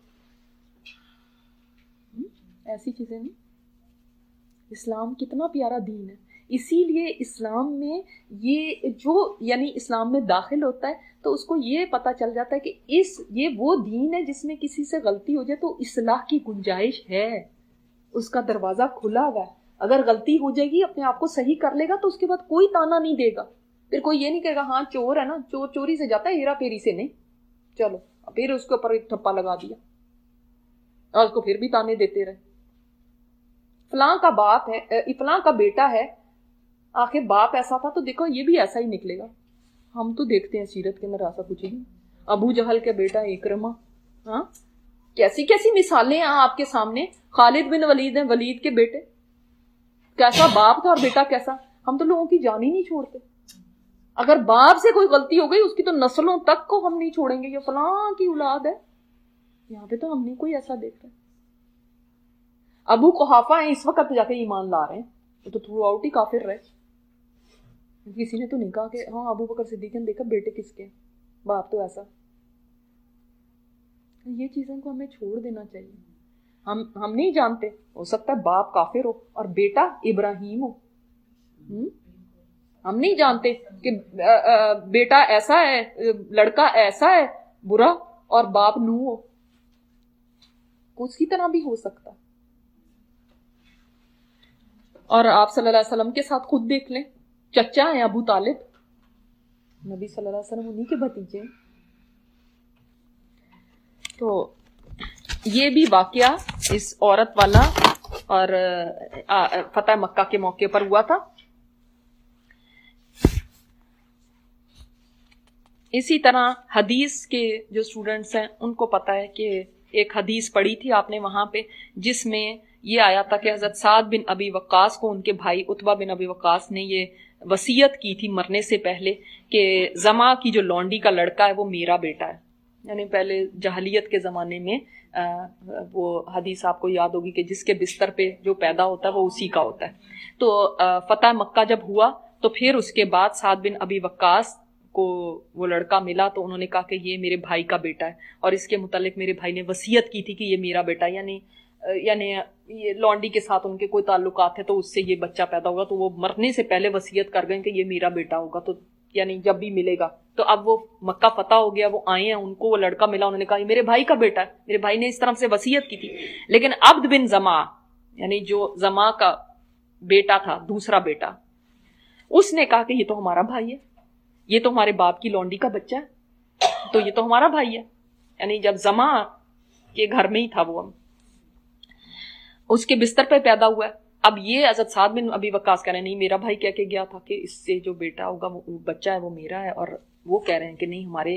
ایسی چیزیں نہیں. اسلام کتنا پیارا دین ہے. اسی لیے اسلام میں یہ جو یعنی اسلام میں داخل ہوتا ہے تو اس کو یہ پتا چل جاتا ہے کہ یہ وہ دین ہے جس میں کسی سے غلطی ہو جائے تو اصلاح کی گنجائش ہے، اس کا دروازہ کھلا ہوا ہے. اگر غلطی ہو جائے گی اپنے آپ کو صحیح کر لے گا تو اس کے بعد کوئی تانا نہیں دے گا. پھر کوئی یہ نہیں کہے گا ہاں چور ہے نا، چور چوری سے جاتا ہے، ہیرا پھیری سے نہیں، چلو پھر اس کے اوپر ایک ٹھپا لگا دیا اور اس کو پھر بھی تانے دیتے رہے، فلاں کا باپ ہے، فلاں کا بیٹا ہے، آخر باپ ایسا تھا تو دیکھو یہ بھی ایسا ہی نکلے گا۔ ہم تو دیکھتے ہیں سیرت کے اندر ایسا کچھ نہیں، ابو جہل کے بیٹا اکرمہ، ہاں کیسی کیسی مثالیں ہیں آپ کے سامنے، خالد بن ولید ہیں، ولید کے بیٹے، کیسا باپ تھا اور بیٹا کیسا۔ ہم تو لوگوں کی جان ہی نہیں چھوڑتے، اگر باپ سے کوئی غلطی ہو گئی اس کی تو نسلوں تک کو ہم نہیں چھوڑیں گے، یہ فلاں کی اولاد ہے، یہاں پہ تو ہم نہیں کوئی ایسا دیکھ رہے۔ ابو قحافہ ہیں اس وقت جا کے ایمان لا رہے ہیں، وہ تو تھرو آؤٹ ہی کافر رہے، کسی نے تو نہیں کہا کہ ہاں ابو بکر صدیق نے دیکھا بیٹے کس کے، باپ تو ایسا۔ یہ چیزوں کو ہمیں چھوڑ دینا چاہیے، ہم نہیں جانتے، ہو سکتا ہے باپ کافر ہو اور بیٹا ابراہیم ہو، ہم نہیں جانتے کہ بیٹا ایسا ہے، لڑکا ایسا ہے برا اور باپ نو ہو، اس کی طرح بھی ہو سکتا۔ اور آپ صلی اللہ علیہ وسلم کے ساتھ خود دیکھ لیں، چچا ہیں ابو طالب، نبی صلی اللہ علیہ وسلم انہی کے بھتیجے۔ تو یہ بھی واقعہ اس عورت والا اور فتح مکہ کے موقع پر ہوا تھا۔ اسی طرح حدیث کے جو اسٹوڈنٹس ہیں ان کو پتہ ہے کہ ایک حدیث پڑھی تھی آپ نے وہاں پہ، جس میں یہ آیا تھا کہ حضرت سعد بن ابی وقاص کو ان کے بھائی عتبہ بن ابی وقاص نے یہ وصیت کی تھی مرنے سے پہلے کہ زما کی جو لونڈی کا لڑکا ہے وہ میرا بیٹا ہے، یعنی پہلے جاہلیت کے زمانے میں وہ حدیث آپ کو یاد ہوگی کہ جس کے بستر پہ جو پیدا ہوتا ہے وہ اسی کا ہوتا ہے۔ تو فتح مکہ جب ہوا تو پھر اس کے بعد سعد بن ابی وقاص کو وہ لڑکا ملا تو انہوں نے کہا کہ یہ میرے بھائی کا بیٹا ہے، اور اس کے متعلق میرے بھائی نے وصیت کی تھی کہ یہ میرا بیٹا ہے، یعنی یہ لونڈی کے ساتھ ان کے کوئی تعلقات ہے تو اس سے یہ بچہ پیدا ہوگا، تو وہ مرنے سے پہلے وصیت کر گئے کہ یہ میرا بیٹا ہوگا، تو یعنی جب بھی ملے گا۔ تو اب وہ مکہ فتح ہو گیا، وہ آئے ہیں، ان کو وہ لڑکا ملا، انہوں نے کہا یہ میرے بھائی کا بیٹا ہے، میرے بھائی نے اس طرح سے وصیت کی تھی۔ لیکن عبد بن زما، یعنی جو زما کا بیٹا تھا، دوسرا بیٹا، اس نے کہا کہ یہ تو ہمارا بھائی ہے، یہ تو ہمارے باپ کی لونڈی کا بچہ ہے، تو یہ تو ہمارا بھائی ہے، یعنی جب زما کے گھر میں ہی تھا، وہ اس کے بستر پہ پیدا ہوا ہے۔ اب یہ حضرت سعد بن ابی وقاص کہہ رہے ہیں نہیں میرا بھائی کہہ کے گیا تھا کہ اس سے جو بیٹا ہوگا وہ بچہ ہے وہ میرا ہے، اور وہ کہہ رہے ہیں کہ نہیں ہمارے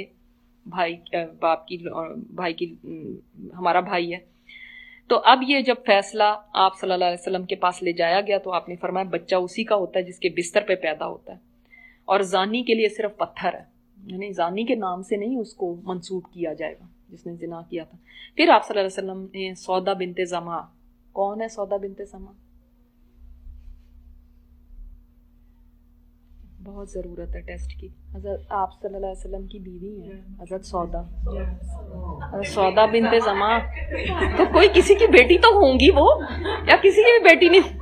بھائی کی ہمارا بھائی ہے۔ تو اب یہ جب فیصلہ آپ صلی اللہ علیہ وسلم کے پاس لے جایا گیا تو آپ نے فرمایا بچہ اسی کا ہوتا ہے جس کے بستر پہ پیدا ہوتا ہے، اور زانی کے لیے صرف پتھر ہے، یعنی زانی کے نام سے نہیں اس کو منسوب کیا جائے گا جس نے زنا کیا تھا۔ پھر آپ صلی اللہ علیہ وسلم نے سودا بنت زما، کون ہے سودا بنت زما؟ بہت ضرورت ہے ٹیسٹ کی، حضرت آپ صلی اللہ علیہ وسلم کی بیوی ہیں حضرت سودا، سودا بنت زما، تو کوئی کسی کی بیٹی تو ہوں گی وہ، یا کسی کی بھی بیٹی نہیں؟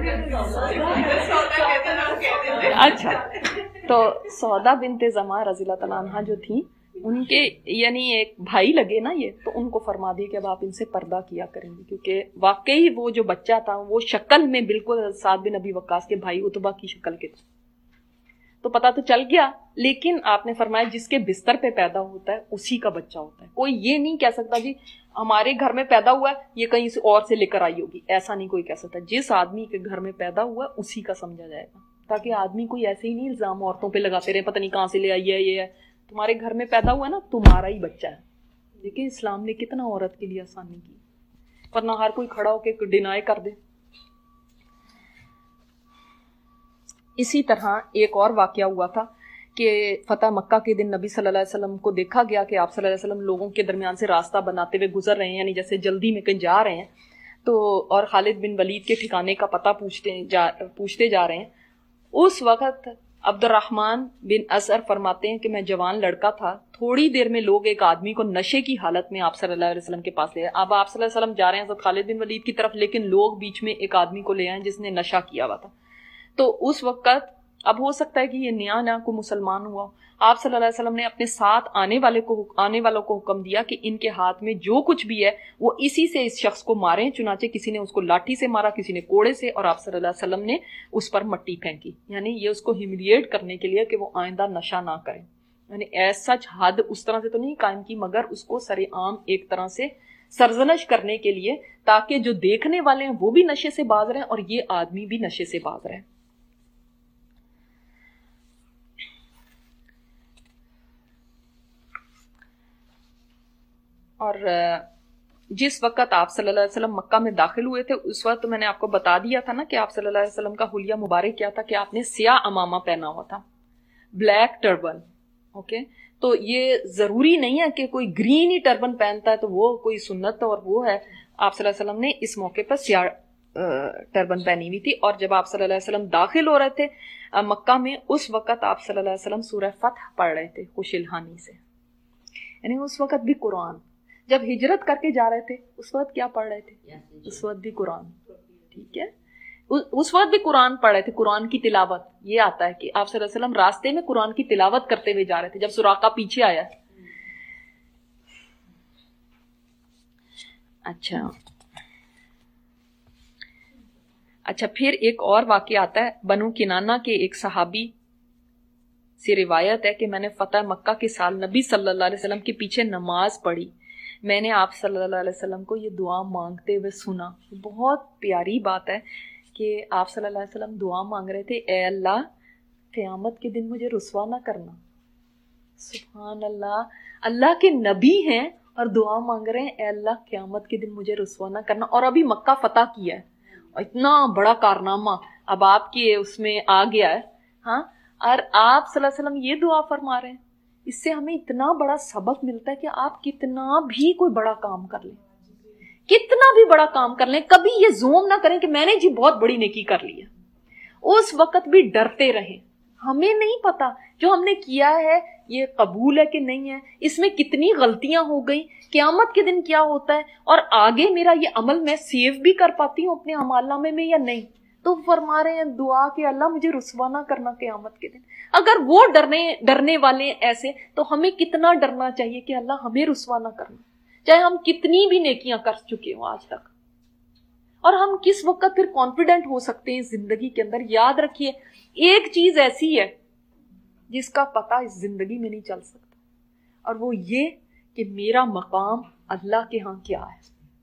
اچھا، تو سودا بنت زما رضی اللہ تعالیٰ عنہا جو تھیں، ان کے یعنی ایک بھائی لگے نا یہ، تو ان کو فرما دی کہ اب آپ ان سے پردہ کیا کریں گے، کیونکہ واقعی وہ جو بچہ تھا وہ شکل میں بالکل سعد بن ابی وقاص کے بھائی عتبہ کی شکل کے تھے، تو پتہ تو چل گیا، لیکن آپ نے فرمایا جس کے بستر پہ پیدا ہوتا ہے اسی کا بچہ ہوتا ہے۔ کوئی یہ نہیں کہہ سکتا جی ہمارے گھر میں پیدا ہوا ہے یہ کہیں سے اور سے لے کر آئی ہوگی، ایسا نہیں کوئی کہہ سکتا، جس آدمی کے گھر میں پیدا ہوا ہے اسی کا سمجھا جائے گا، تاکہ آدمی کوئی ایسے ہی نہیں الزام عورتوں پہ لگاتے رہے پتہ نہیں کہاں سے لے آئی ہے، یہ ہے تمہارے گھر میں پیدا ہوا ہے نا تمہارا ہی بچہ ہے۔ دیکھیں اسلام نے کتنا عورت کے لیے آسانی کی، ورنہ ہر کوئی کھڑا ہو کے ڈینائی کر دے۔ اسی طرح ایک اور واقعہ ہوا تھا کہ فتح مکہ کے دن نبی صلی اللہ علیہ وسلم کو دیکھا گیا کہ آپ صلی اللہ علیہ وسلم لوگوں کے درمیان سے راستہ بناتے ہوئے گزر رہے ہیں، یعنی جیسے جلدی میں کہیں جا رہے ہیں، تو اور خالد بن ولید کے ٹھکانے کا پتہ پوچھتے جا رہے ہیں۔ اس وقت عبد الرحمن بن اثر فرماتے ہیں کہ میں جوان لڑکا تھا، تھوڑی دیر میں لوگ ایک آدمی کو نشے کی حالت میں آپ صلی اللہ علیہ وسلم کے پاس لے آئے۔ اب آپ صلی اللہ علیہ وسلم جا رہے ہیں حضرت خالد بن ولید کی طرف، لیکن لوگ بیچ میں ایک آدمی کو لے آئے جس نے نشہ کیا ہوا تھا۔ تو اس وقت اب ہو سکتا ہے کہ یہ نیا نیا کو مسلمان ہوا، آپ صلی اللہ علیہ وسلم نے اپنے ساتھ آنے والوں کو حکم دیا کہ ان کے ہاتھ میں جو کچھ بھی ہے وہ اسی سے اس شخص کو ماریں، چنانچہ کسی نے اس کو لاٹھی سے مارا، کسی نے کوڑے سے، اور آپ صلی اللہ علیہ وسلم نے اس پر مٹی پھینکی، یعنی یہ اس کو ہیوملیٹ کرنے کے لیے کہ وہ آئندہ نشہ نہ کریں، یعنی ایس سچ حد اس طرح سے تو نہیں قائم کی، مگر اس کو سر عام ایک طرح سے سرزنش کرنے کے لیے، تاکہ جو دیکھنے والے ہیں وہ بھی نشے سے باز رہیں اور یہ آدمی بھی نشے سے باز رہے۔ اور جس وقت آپ صلی اللہ علیہ وسلم مکہ میں داخل ہوئے تھے اس وقت میں نے آپ کو بتا دیا تھا نا کہ آپ صلی اللہ علیہ وسلم کا حلیہ مبارک کیا تھا کہ آپ نے سیاہ امامہ پہنا ہوا تھا، بلیک ٹربن، اوکے؟ تو یہ ضروری نہیں ہے کہ کوئی گرین ہی ٹربن پہنتا ہے تو وہ کوئی سنت اور وہ ہے، آپ صلی اللہ علیہ وسلم نے اس موقع پر سیاہ ٹربن پہنی ہوئی تھی۔ اور جب آپ صلی اللہ علیہ وسلم داخل ہو رہے تھے مکہ میں، اس وقت آپ صلی اللہ علیہ وسلم سورہ فتح پڑھ رہے تھے خوش الحانی سے، یعنی اس وقت بھی قرآن، جب ہجرت کر کے جا رہے تھے اس وقت کیا پڑھ رہے تھے؟ اس وقت بھی قرآن، ٹھیک ہے، اس وقت بھی قرآن پڑھ رہے تھے، قرآن کی تلاوت۔ یہ آتا ہے کہ آپ صلی اللہ علیہ وسلم راستے میں قرآن کی تلاوت کرتے ہوئے جا رہے تھے جب سراقہ پیچھے آیا۔ اچھا پھر ایک اور واقعہ آتا ہے، بنو کنانہ کے ایک صحابی سے روایت ہے کہ میں نے فتح مکہ کے سال نبی صلی اللہ علیہ وسلم کے پیچھے نماز پڑھی، میں نے آپ صلی اللہ علیہ وسلم کو یہ دعا مانگتے ہوئے سنا۔ بہت پیاری بات ہے کہ آپ صلی اللہ علیہ وسلم دعا مانگ رہے تھے، اے اللہ قیامت کے دن مجھے رسوا نہ کرنا۔ سبحان اللہ، اللہ کے نبی ہیں اور دعا مانگ رہے ہیں اے اللہ قیامت کے دن مجھے رسوا نہ کرنا، اور ابھی مکہ فتح کیا ہے، اتنا بڑا کارنامہ اب آپ کی اس میں آ گیا ہے، ہاں، اور آپ صلی اللہ علیہ وسلم یہ دعا فرما رہے ہیں۔ اس سے ہمیں اتنا بڑا سبق ملتا ہے کہ آپ کتنا بھی کوئی بڑا کام کر لیں، کتنا بھی بڑا کام کر لیں، کبھی یہ زوم نہ کریں کہ میں نے جی بہت بڑی نیکی کر لی ہے، اس وقت بھی ڈرتے رہیں۔ ہمیں نہیں پتا جو ہم نے کیا ہے یہ قبول ہے کہ نہیں ہے، اس میں کتنی غلطیاں ہو گئی، قیامت کے دن کیا ہوتا ہے، اور آگے میرا یہ عمل میں سیو بھی کر پاتی ہوں اپنے اعمال نامے میں یا نہیں۔ تو فرما رہے ہیں دعا کہ اللہ مجھے رسوا نہ کرنا قیامت کے دن۔ اگر وہ ڈرنے والے ایسے، تو ہمیں کتنا ڈرنا چاہیے کہ اللہ ہمیں رسوا نہ کرنا، چاہے ہم کتنی بھی نیکیاں کر چکے ہوں آج تک۔ اور ہم کس وقت پھر کانفیڈنٹ ہو سکتے ہیں زندگی کے اندر؟ یاد رکھیے ایک چیز ایسی ہے جس کا پتہ اس زندگی میں نہیں چل سکتا، اور وہ یہ کہ میرا مقام اللہ کے ہاں کیا ہے۔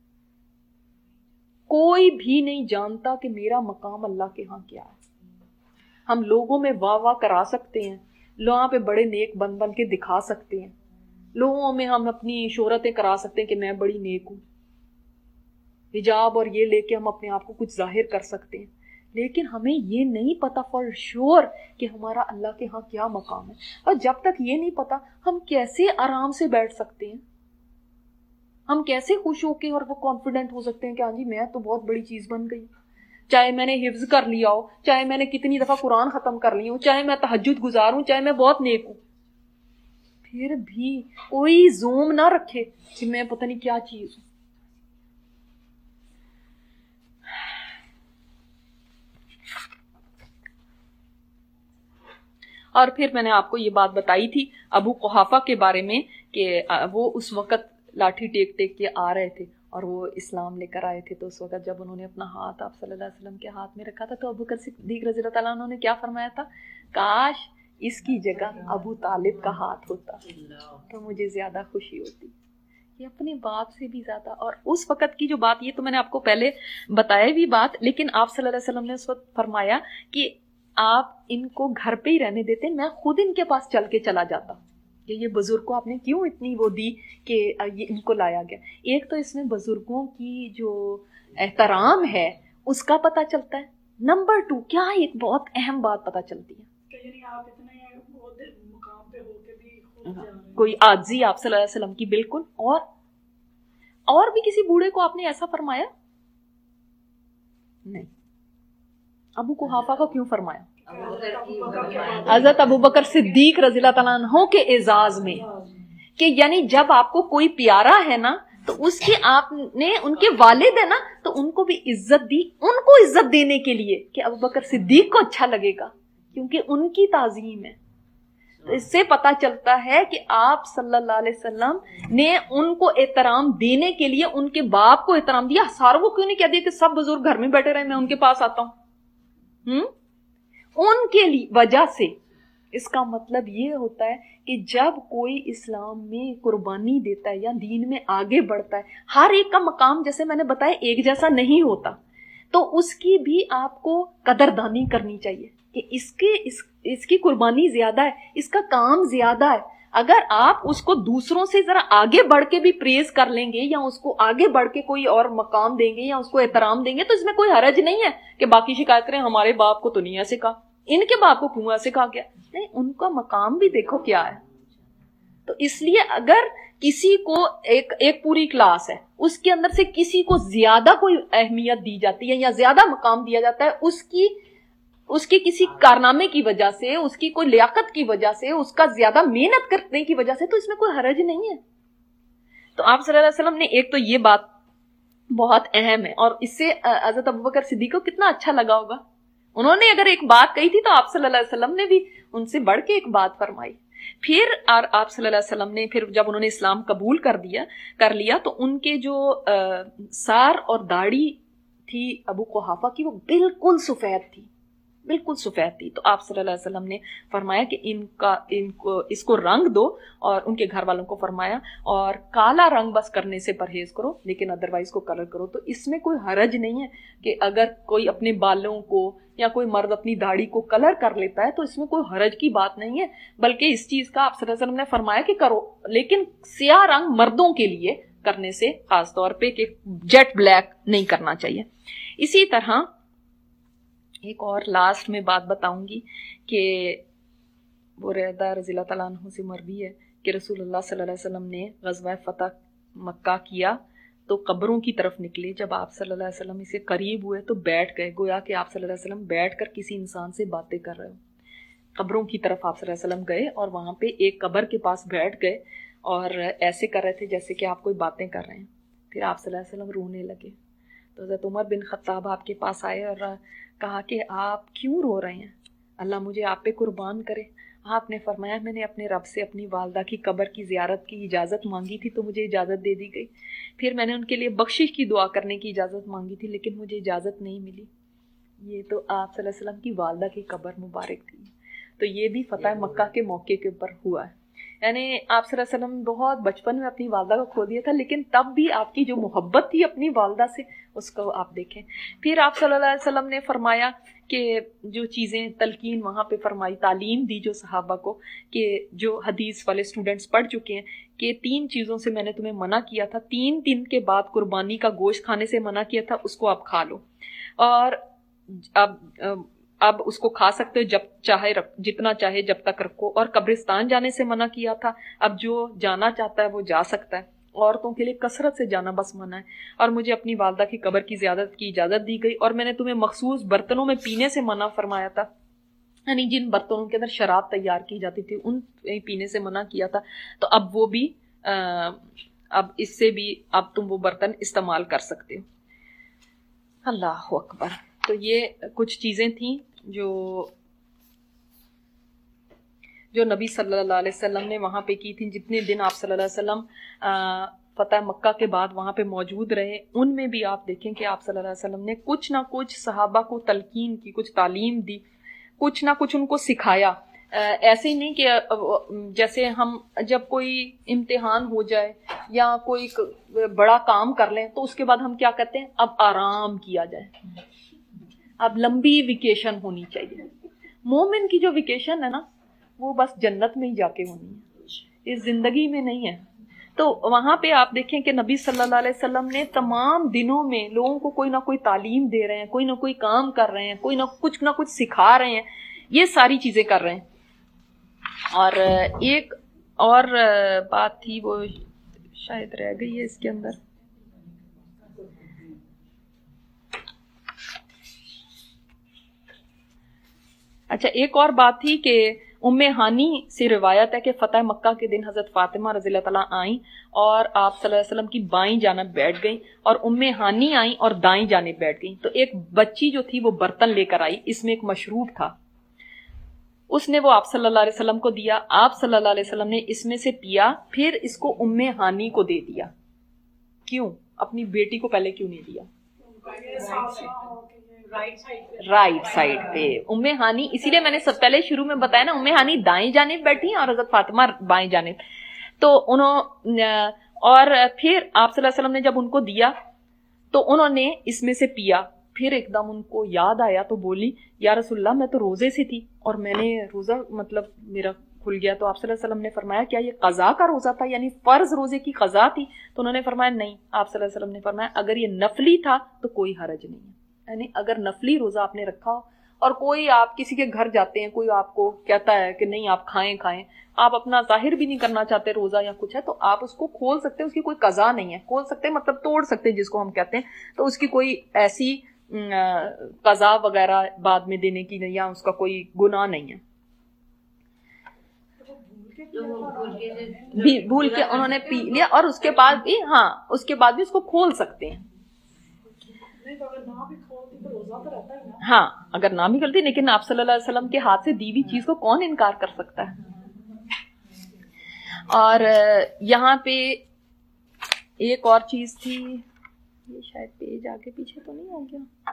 کوئی بھی نہیں جانتا کہ میرا مقام اللہ کے ہاں کیا ہے۔ ہم لوگوں میں واہ واہ کرا سکتے ہیں، لوگوں پہ بڑے نیک بن کے دکھا سکتے ہیں، لوگوں میں ہم اپنی شہرتیں کرا سکتے ہیں کہ میں بڑی نیک ہوں، حجاب اور یہ لے کے ہم اپنے آپ کو کچھ ظاہر کر سکتے ہیں، لیکن ہمیں یہ نہیں پتا فار شور کہ ہمارا اللہ کے ہاں کیا مقام ہے۔ اور جب تک یہ نہیں پتا ہم کیسے آرام سے بیٹھ سکتے ہیں، ہم کیسے خوش ہو کے اور وہ کانفیڈنٹ ہو سکتے ہیں کہ ہاں جی میں تو بہت بڑی چیز بن گئی، چاہے میں نے حفظ کر لیا ہو، چاہے میں نے کتنی دفعہ قرآن ختم کر لی ہوں، چاہے میں تہجد گزار ہوں، چاہے میں بہت نیک ہوں، پھر بھی کوئی زوم نہ رکھے کہ میں پتہ نہیں کیا چیز ہوں۔ اور پھر میں نے آپ کو یہ بات بتائی تھی ابو قحافہ کے بارے میں کہ وہ اس وقت لاٹھی ٹیک کے آ رہے تھے اور وہ اسلام لے کر آئے تھے، تو اس وقت جب انہوں نے اپنا ہاتھ آپ صلی اللہ علیہ وسلم کے ہاتھ میں رکھا تھا تو ابوبکر صدیق رضی اللہ تعالیٰ عنہ نے کیا فرمایا تھا؟ کاش اس کی جگہ ابو طالب کا ہاتھ ہوتا تو مجھے زیادہ خوشی ہوتی، یہ اپنے باپ سے بھی زیادہ۔ اور اس وقت کی جو بات، یہ تو میں نے آپ کو پہلے بتایا بھی بات، لیکن آپ صلی اللہ علیہ وسلم نے اس وقت فرمایا کہ آپ ان کو گھر پہ ہی رہنے دیتے، میں خود ان کے پاس چل کے چلا جاتا کہ یہ بزرگ کو آپ نے کیوں اتنی وہ دی کہ یہ ان کو لایا گیا۔ ایک تو اس میں بزرگوں کی جو احترام ہے اس کا پتہ چلتا ہے، نمبر 2 کیا ایک بہت اہم بات پتہ چلتی ہے، کوئی عاجزی آپ صلی اللہ علیہ وسلم کی بالکل۔ اور بھی کسی بوڑھے کو آپ نے ایسا فرمایا نہیں؟ ابو قحافہ کو کیوں فرمایا؟ حضرت ابوبکر صدیق رضی اللہ تعالیٰ عنہ کے اعزاز میں، کہ یعنی جب آپ کو کوئی پیارا ہے نا تو اس کی آپ نے، ان کے والد ہے نا تو ان کو بھی عزت دی، ان کو عزت دینے کے لیے کہ ابوبکر صدیق کو اچھا لگے گا کیونکہ ان کی تعظیم ہے. تو اس سے پتا چلتا ہے کہ آپ صلی اللہ علیہ وسلم نے ان کو احترام دینے کے لیے ان کے باپ کو احترام دیا. ساروں کو کیوں نہیں کہہ دیا کہ سب بزرگ گھر میں بیٹھے رہے, میں ان کے پاس آتا ہوں. ان کے لیے وجہ سے. اس کا مطلب یہ ہوتا ہے کہ جب کوئی اسلام میں قربانی دیتا ہے یا دین میں آگے بڑھتا ہے, ہر ایک کا مقام جیسے میں نے بتایا ایک جیسا نہیں ہوتا, تو اس کی بھی آپ کو قدردانی کرنی چاہیے کہ اس کی قربانی زیادہ ہے, اس کا کام زیادہ ہے. اگر آپ اس کو دوسروں سے ذرا آگے بڑھ کے بھی پریز کر لیں گے یا اس کو آگے بڑھ کے کوئی اور مقام دیں گے یا اس کو احترام دیں گے تو اس میں کوئی حرج نہیں ہے کہ باقی شکایت کریں ہمارے باپ کو تو نہیں ایسے کہا, ان کے باپ کو کیوں ایسے کہا گیا. نہیں, ان کا مقام بھی دیکھو کیا ہے. تو اس لیے اگر کسی کو ایک پوری کلاس ہے, اس کے اندر سے کسی کو زیادہ کوئی اہمیت دی جاتی ہے یا زیادہ مقام دیا جاتا ہے اس کے کسی کارنامے کی وجہ سے, اس کی کوئی لیاقت کی وجہ سے, اس کا زیادہ محنت کرنے کی وجہ سے, تو اس میں کوئی حرج نہیں ہے. تو آپ صلی اللہ علیہ وسلم نے ایک تو یہ بات بہت اہم ہے, اور اس سے حضرت ابوبکر صدیق کو کتنا اچھا لگا ہوگا. انہوں نے اگر ایک بات کہی تھی تو آپ صلی اللہ علیہ وسلم نے بھی ان سے بڑھ کے ایک بات فرمائی. پھر آپ صلی اللہ علیہ وسلم نے پھر جب انہوں نے اسلام قبول کر لیا تو ان کے جو سار اور داڑھی تھی ابو قحافہ کی, وہ بالکل سفید تھی, بالکل سفید تھی. تو آپ صلی اللہ علیہ وسلم نے فرمایا کہ اس کو رنگ دو, اور ان کے گھر والوں کو فرمایا اور کالا رنگ بس کرنے سے پرہیز کرو, لیکن ادروائز کو کلر کرو. تو اس میں کوئی حرج نہیں ہے کہ اگر کوئی اپنے بالوں کو یا کوئی مرد اپنی داڑھی کو کلر کر لیتا ہے تو اس میں کوئی حرج کی بات نہیں ہے, بلکہ اس چیز کا آپ صلی اللہ علیہ وسلم نے فرمایا کہ کرو, لیکن سیاہ رنگ مردوں کے لیے کرنے سے خاص طور پہ کہ جیٹ بلیک نہیں کرنا چاہیے. اسی طرح ایک اور لاسٹ میں بات بتاؤں گی کہ بریدہ رضی اللہ تعالیٰ عنہ سے مروی ہے کہ رسول اللہ صلی اللہ علیہ وسلم نے غزوہ فتح مکہ کیا تو قبروں کی طرف نکلے. جب آپ صلی اللہ علیہ وسلم اسے قریب ہوئے تو بیٹھ گئے, گویا کہ آپ صلی اللہ علیہ وسلم بیٹھ کر کسی انسان سے باتیں کر رہے ہو. قبروں کی طرف آپ صلی اللہ علیہ وسلم گئے اور وہاں پہ ایک قبر کے پاس بیٹھ گئے اور ایسے کر رہے تھے جیسے کہ آپ کوئی باتیں کر رہے ہیں. پھر آپ صلی اللہ علیہ وسلم رونے لگے. تو حضرت عمر بن خطاب آپ کے پاس آئے اور کہا کہ آپ کیوں رو رہے ہیں, اللہ مجھے آپ پہ قربان کرے. آپ نے فرمایا میں نے اپنے رب سے اپنی والدہ کی قبر کی زیارت کی اجازت مانگی تھی تو مجھے اجازت دے دی گئی. پھر میں نے ان کے لیے بخشش کی دعا کرنے کی اجازت مانگی تھی لیکن مجھے اجازت نہیں ملی. یہ تو آپ صلی اللہ علیہ وسلم کی والدہ کی قبر مبارک تھی. تو یہ بھی فتح مکہ کے موقع کے اوپر ہوا ہے. یعنی آپ صلی اللہ علیہ وسلم بہت بچپن میں اپنی والدہ کو کھو دیا تھا, لیکن تب بھی آپ کی جو محبت تھی اپنی والدہ سے اس کو آپ دیکھیں. پھر آپ صلی اللہ علیہ وسلم نے فرمایا کہ جو چیزیں تلقین وہاں پہ فرمائی, تعلیم دی جو صحابہ کو, کہ جو حدیث والے اسٹوڈنٹس پڑھ چکے ہیں کہ 3 چیزوں سے میں نے تمہیں منع کیا تھا, 3 دن کے بعد قربانی کا گوشت کھانے سے منع کیا تھا, اس کو آپ کھا لو, اور اب اس کو کھا سکتے ہو جب چاہے, جتنا چاہے جب تک رکھو. اور قبرستان جانے سے منع کیا تھا, اب جو جانا چاہتا ہے وہ جا سکتا ہے. عورتوں کے لیے کثرت سے جانا بس منع ہے. اور مجھے اپنی والدہ کی قبر کی زیارت کی اجازت دی گئی, اور میں نے تمہیں مخصوص برتنوں میں پینے سے منع فرمایا تھا, یعنی جن برتنوں کے اندر شراب تیار کی جاتی تھی ان پینے سے منع کیا تھا. تو اب وہ بھی اب اس سے بھی اب تم وہ برتن استعمال کر سکتے ہو. اللہ اکبر. تو یہ کچھ چیزیں تھیں جو نبی صلی اللہ علیہ وسلم نے وہاں پہ کی تھیں. جتنے دن آپ صلی اللہ علیہ وسلم فتح مکہ کے بعد وہاں پہ موجود رہے, ان میں بھی آپ دیکھیں کہ آپ صلی اللہ علیہ وسلم نے کچھ نہ کچھ صحابہ کو تلقین کی, کچھ تعلیم دی, کچھ نہ کچھ ان کو سکھایا. ایسے ہی نہیں کہ جیسے ہم جب کوئی امتحان ہو جائے یا کوئی بڑا کام کر لیں تو اس کے بعد ہم کیا کہتے ہیں, اب آرام کیا جائے, اب لمبی ویکیشن ہونی چاہیے. مومن کی جو ویکیشن ہے نا وہ بس جنت میں ہی جا کے ہونی ہے, اس زندگی میں نہیں ہے. تو وہاں پہ آپ دیکھیں کہ نبی صلی اللہ علیہ وسلم نے تمام دنوں میں لوگوں کو کوئی نہ کوئی تعلیم دے رہے ہیں, کوئی نہ کوئی کام کر رہے ہیں, کوئی نہ کچھ سکھا رہے ہیں, یہ ساری چیزیں کر رہے ہیں. اور ایک اور بات تھی وہ شاید رہ گئی ہے اس کے اندر. اچھا, ایک اور بات تھی کہ ام ہانی سے روایت ہے کہ فتح مکہ کے دن حضرت فاطمہ رضی اللہ تعالیٰ آئیں اور آپ صلی اللہ علیہ وسلم کی بائیں جانب بیٹھ گئیں, اور ام ہانی آئیں اور دائیں جانب بیٹھ گئیں. تو ایک بچی جو تھی وہ برتن لے کر آئی, اس میں ایک مشروب تھا. उसने वो आप सल्लल्लाहु अलैहि वसल्लम को दिया, आप सल्लल्लाहु अलैहि वसल्लम ने इसमें से पिया, फिर इसको उम्मे हानी को दे दिया। क्यों? अपनी बेटी को पहले क्यों नहीं दिया? राइट साइड पे उम्मे हानी, इसीलिए मैंने सब पहले शुरू में बताया ना, उम्मे हानी दाएं जानिब बैठी और हजरत फातिमा बाएं जानिब। तो उन्होंने और फिर आप सल्लल्लाहु अलैहि वसल्लम ने जब उनको दिया तो उन्होंने इसमें से पिया, फिर एकदम उनको याद आया तो बोली या रसूलल्लाह मैं तो रोजे से थी और मैंने रोजा मतलब मेरा खुल गया। तो आप सल्लल्लाहु अलैहि वसल्लम ने फरमाया क्या ये कज़ा का रोजा था, यानी फर्ज रोजे की कज़ा थी? तो उन्होंने फरमाया नहीं। आप सल्लल्लाहु अलैहि वसल्लम ने फरमाया अगर ये नफली था तो कोई हरज नहीं है, यानी अगर नफली रोजा आपने रखा हो और कोई आप किसी के घर जाते हैं, कोई आपको कहता है कि नहीं आप खाएं, आप अपना जाहिर भी नहीं करना चाहते रोजा या कुछ है, तो आप उसको खोल सकते हैं, उसकी कोई कज़ा नहीं है। खोल सकते हैं मतलब तोड़ सकते हैं जिसको हम कहते हैं, तो उसकी कोई ऐसी कज़ा वगैरह बाद में देने की या उसका कोई गुनाह नहीं है। भूल के उन्होंने पी लिया और उसके बाद भी, हाँ उसके बाद भी उसको खोल सकते हैं। हाँ अगर ना भी करती, लेकिन आप सल्लल्लाहु अलैहि वसल्लम के हाथ से दी हुई चीज को कौन इनकार कर सकता है। और यहाँ पे एक और चीज थी, ये शायद पेज आगे पीछे तो नहीं आ गया,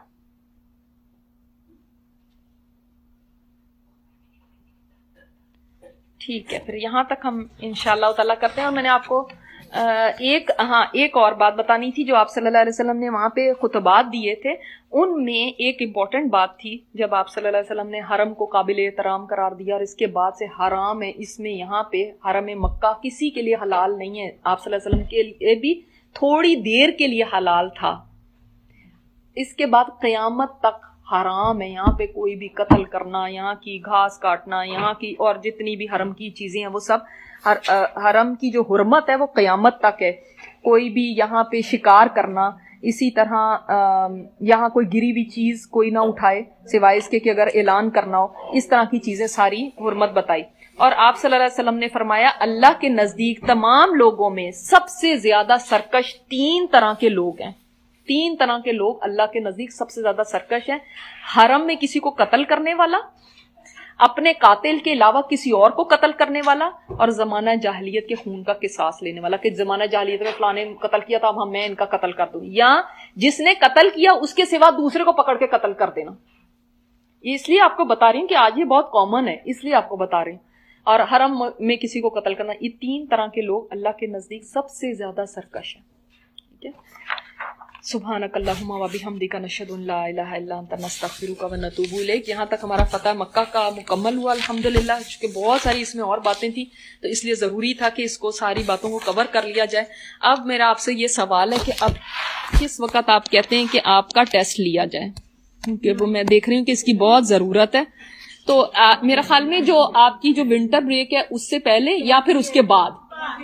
ठीक है फिर यहाँ तक हम इंशाअल्लाह ताला करते हैं। और मैंने आपको एक और बात बतानी थी जो आप सल्लल्लाहु अलैहि वसल्लम ने वहां पे खुतबात दिए थे, उनमें एक इम्पॉर्टेंट बात थी जब आप सल्लल्लाहु अलैहि वसल्लम ने हरम को काबिल एहतराम करार दिया और इसके बाद से हराम है, इसमें यहाँ पे हरम मक्का किसी के लिए हलाल नहीं है, आप सल्लल्लाहु अलैहि वसल्लम के लिए भी थोड़ी देर के लिए हलाल था, इसके बाद क़यामत तक हराम है। यहाँ पे कोई भी कत्ल करना, यहाँ की घास काटना, यहाँ की और जितनी भी हरम की चीजें हैं वो सब हरम की जो हुर्मत है वो क़यामत तक है। कोई भी यहाँ पे शिकार करना, इसी तरह यहाँ कोई गिरी हुई चीज कोई ना उठाए सिवाय इसके कि अगर ऐलान करना हो, इस तरह की चीजें सारी हुर्मत बताई। और आप सल्लल्लाहु अलैहि वसल्लम ने फरमाया अल्लाह के नजदीक तमाम लोगों में सबसे ज्यादा सरकश 3 तरह के लोग हैं। 3 तरह के लोग अल्लाह के नजदीक सबसे ज्यादा सरकश हैं। हरम में किसी को कत्ल करने वाला, अपने कातिल के अलावा किसी और को कत्ल करने वाला, और जमाना जाहिलियत के खून का किसास लेने वाला कि जमाना जाहिलियत में फलाने कत्ल किया था, अब मैं इनका कत्ल कर दूं, या जिसने कत्ल किया उसके सिवा दूसरे को पकड़ के कत्ल कर देना। इसलिए आपको बता रही हूँ कि आज ये बहुत कॉमन है, इसलिए आपको बता रही हूँ। और हरम में किसी को कत्ल करना, ये 3 तरह के लोग अल्लाह के नजदीक सबसे ज्यादा सरकश है। ठीक है, सुब्हानकल्लाहुम्मा व बिहम्दिका नशहदु अन ला इलाहा इल्ला अंता नस्तगफिरुका व नतूबु इलैक। यहाँ तक हमारा फतह मक्का का मुकम्मल हुआ अल्हम्दुलिल्लाह, क्योंकि बहुत सारी इसमें और बातें थी तो इसलिए ज़रूरी था कि इसको सारी बातों को कवर कर लिया जाए। अब मेरा आपसे ये सवाल है कि अब किस वक्त आप कहते हैं कि आपका टेस्ट लिया जाए, क्योंकि वो मैं देख रही हूँ कि इसकी बहुत ज़रूरत है। तो मेरा ख्याल में जो आपकी जो विंटर ब्रेक है उससे पहले या फिर उसके बाद,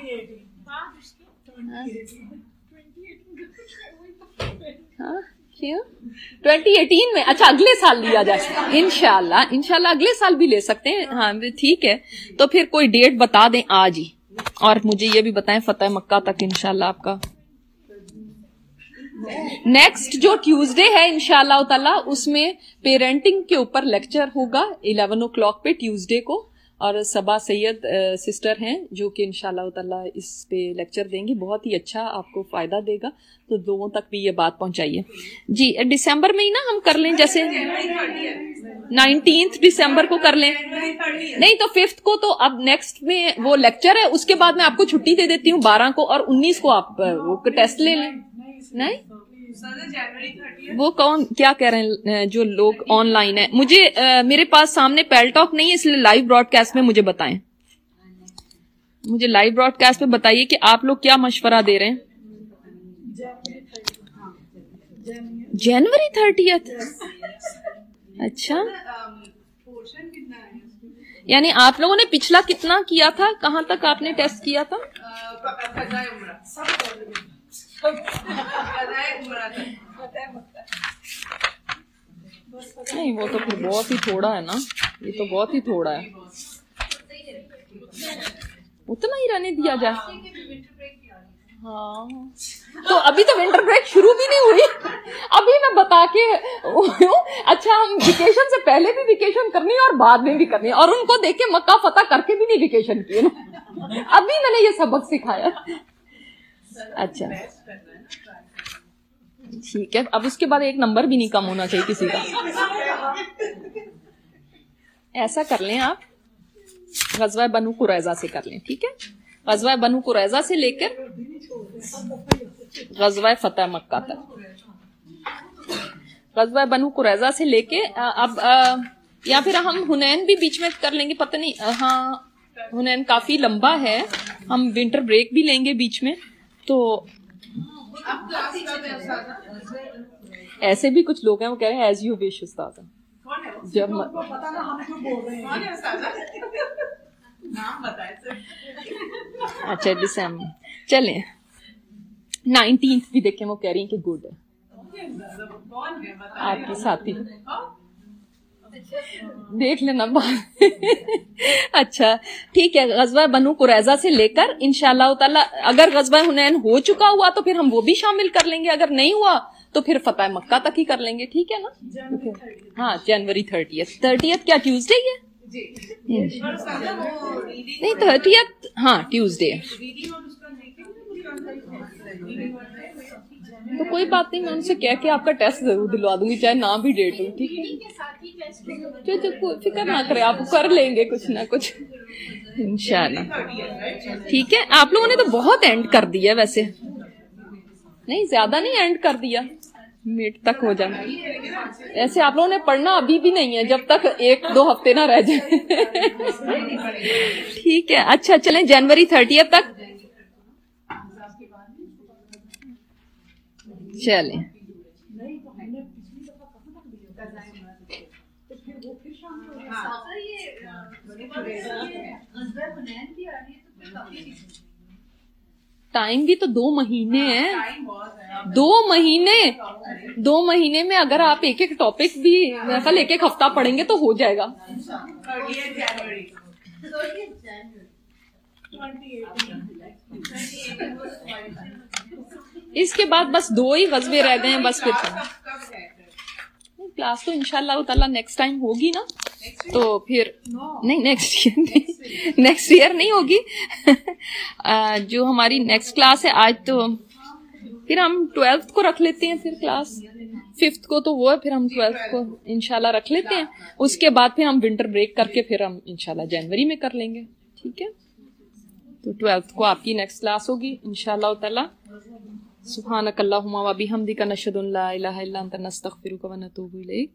हाँ क्यों 2018 में, अच्छा अगले साल लिया जाए इंशाल्लाह अगले साल भी ले सकते हैं। हाँ ठीक है, तो फिर कोई डेट बता दें आज ही, और मुझे ये भी बताएं फतेह मक्का तक इंशाल्लाह आपका नेक्स्ट जो ट्यूसडे है इंशाल्लाह ताला उसमें पेरेंटिंग के ऊपर लेक्चर होगा 11 o'clock पे ट्यूसडे को, और सबा सैयद सिस्टर हैं जो कि इंशाल्लाह ताला इस पे लेक्चर देंगी, बहुत ही अच्छा आपको फायदा देगा, तो लोगों तक भी ये बात पहुंचाइए जी। दिसंबर में ही ना हम कर लें, जैसे 19 दिसंबर को कर लें, नहीं तो 5 को, तो अब नेक्स्ट में वो लेक्चर है, उसके बाद मैं आपको छुट्टी दे देती हूँ 12 को, और 19 को आप वो टेस्ट ले लें। नहीं वो कौन क्या कह रहे हैं जो लोग ऑनलाइन है, मुझे मेरे पास सामने पेलटॉक नहीं है, इसलिए लाइव ब्रॉडकास्ट में मुझे बताएं, मुझे लाइव ब्रॉडकास्ट में बताइए कि आप लोग क्या मशवरा दे रहे हैं। जनवरी 30, अच्छा, यानी आप लोगों ने पिछला कितना किया था, कहाँ तक आपने टेस्ट किया था? नहीं वो तो फिर बहुत ही थोड़ा है ना, ये तो बहुत ही थोड़ा है, उतना ही रहने दिया जाए। हाँ تو ابھی تو ونٹر بریک شروع بھی نہیں ہوئی, ابھی میں بتا کے اچھا ہم ویکیشن سے پہلے بھی ویکیشن کرنی ہے اور بعد میں بھی کرنی ہے, اور ان کو دیکھ کے مکہ فتح کر کے بھی نہیں ویکیشن کی, ابھی میں نے یہ سبق سکھایا. اچھا ٹھیک ہے, اب اس کے بعد ایک نمبر بھی نہیں کم ہونا چاہیے کسی کا. ایسا کر لیں آپ, غزوہ بنو قریظہ سے کر لیں, ٹھیک ہے, غزوہ بنو قریظہ سے لے کر غزوہ فتح مکہ تک, غزوہ بنو قریظہ سے لے کے اب یا پھر ہم حنین بھی بیچ میں کر لیں گے, پتہ نہیں, ہاں حنین کافی لمبا ہے, ہم ونٹر بریک بھی لیں گے بیچ میں, تو ایسے بھی کچھ لوگ ہیں وہ کہہ رہے ہیں ایز یو وش استاذہ, جب اچھا دسمبر چلیں 19 بھی دیکھیں, وہ کہہ رہی ہیں کہ گڈ ہے آپ کی ساتھی, دیکھ لینا بات. اچھا ٹھیک ہے, غزوہ بنو قریظہ سے لے کر انشاءاللہ تعالی, اگر غزوہ حنین ہو چکا ہوا تو پھر ہم وہ بھی شامل کر لیں گے, اگر نہیں ہوا تو پھر فتح مکہ تک ہی کر لیں گے, ٹھیک ہے نا. ہاں جنوری 30 کیا ٹیوزڈے ہے؟ نہیں 30 ہاں ٹیوزڈے ہے, تو کوئی بات نہیں, میں ان سے کہہ کے آپ کا ٹیسٹ ضرور دلوا دوں گی چاہے نہ بھی ڈیٹ ہو, ٹھیک ہے, فکر نہ کریں, آپ کر لیں گے کچھ نہ کچھ انشاءاللہ. ٹھیک ہے, آپ لوگوں نے تو بہت اینڈ کر دیا ویسے, نہیں زیادہ نہیں اینڈ کر دیا, میٹ تک ہو جانا. ایسے آپ لوگوں نے پڑھنا ابھی بھی نہیں ہے جب تک 1-2 ہفتے نہ رہ جائیں. ٹھیک ہے, اچھا چلیں جنوری 30 تک چلیں. ٹائم بھی تو 2 مہینے ہیں, 2 مہینے میں اگر آپ ایک ٹاپک بھی کل 1 ہفتہ پڑھیں گے تو ہو جائے گا. اس کے بعد بس 2 ہی غزوے رہ گئے ہیں بس, پھر کلاس تو انشاءاللہ تعالی نیکسٹ ٹائم ہوگی نا, تو پھر نہیں نیکسٹ ایئر نہیں ہوگی. جو ہماری نیکسٹ کلاس ہے آج, تو پھر ہم 12th کو رکھ لیتے ہیں, پھر کلاس 5th کو تو وہ ہے, پھر ہم 12th کو انشاءاللہ رکھ لیتے ہیں. اس کے بعد پھر ہم ونٹر بریک کر کے پھر ہم انشاءاللہ جنوری میں کر لیں گے, ٹھیک ہے. تو 12th کو آپ کی نیکسٹ کلاس ہوگی انشاءاللہ تعالی. سبحانک اللہم و بحمدک نشہد ان لا الہ الا انت نستغفرک و نتوب الیک.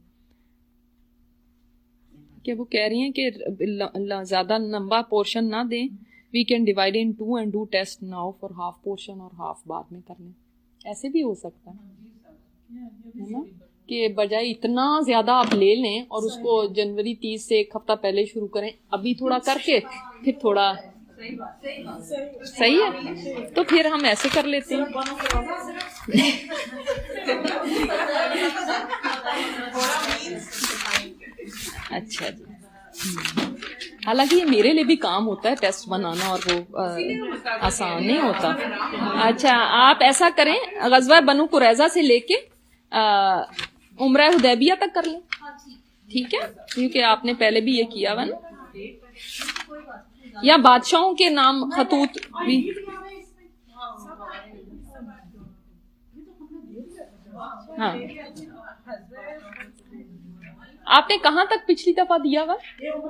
کہ وہ کہہ رہی ہیں کہ زیادہ لمبا پورشن نہ دیں, we can divide in 2 and do test now for half portion اور ہاف بعد میں کر لیں. ایسے بھی ہو سکتا ہے نا, کہ بجائے اتنا زیادہ آپ لے لیں اور اس کو جنوری 30 سے 1 ہفتہ پہلے شروع کریں, ابھی تھوڑا کر کے پھر تھوڑا. صحیح ہے, تو پھر ہم ایسے کر لیتے ہیں. اچھا جی, حالانکہ یہ میرے لیے بھی کام ہوتا ہے ٹیسٹ بنانا, اور وہ آسان نہیں ہوتا. اچھا آپ ایسا کریں, غزوہ بنو قریظہ سے لے کے عمرہ حدیبیہ تک کر لیں, ٹھیک ہے, کیونکہ آپ نے پہلے بھی یہ کیا ہوا نا. یا بادشاہوں کے نام خطوط بھی, ہاں آپ نے کہاں تک پچھلی دفعہ دیا ہوا؟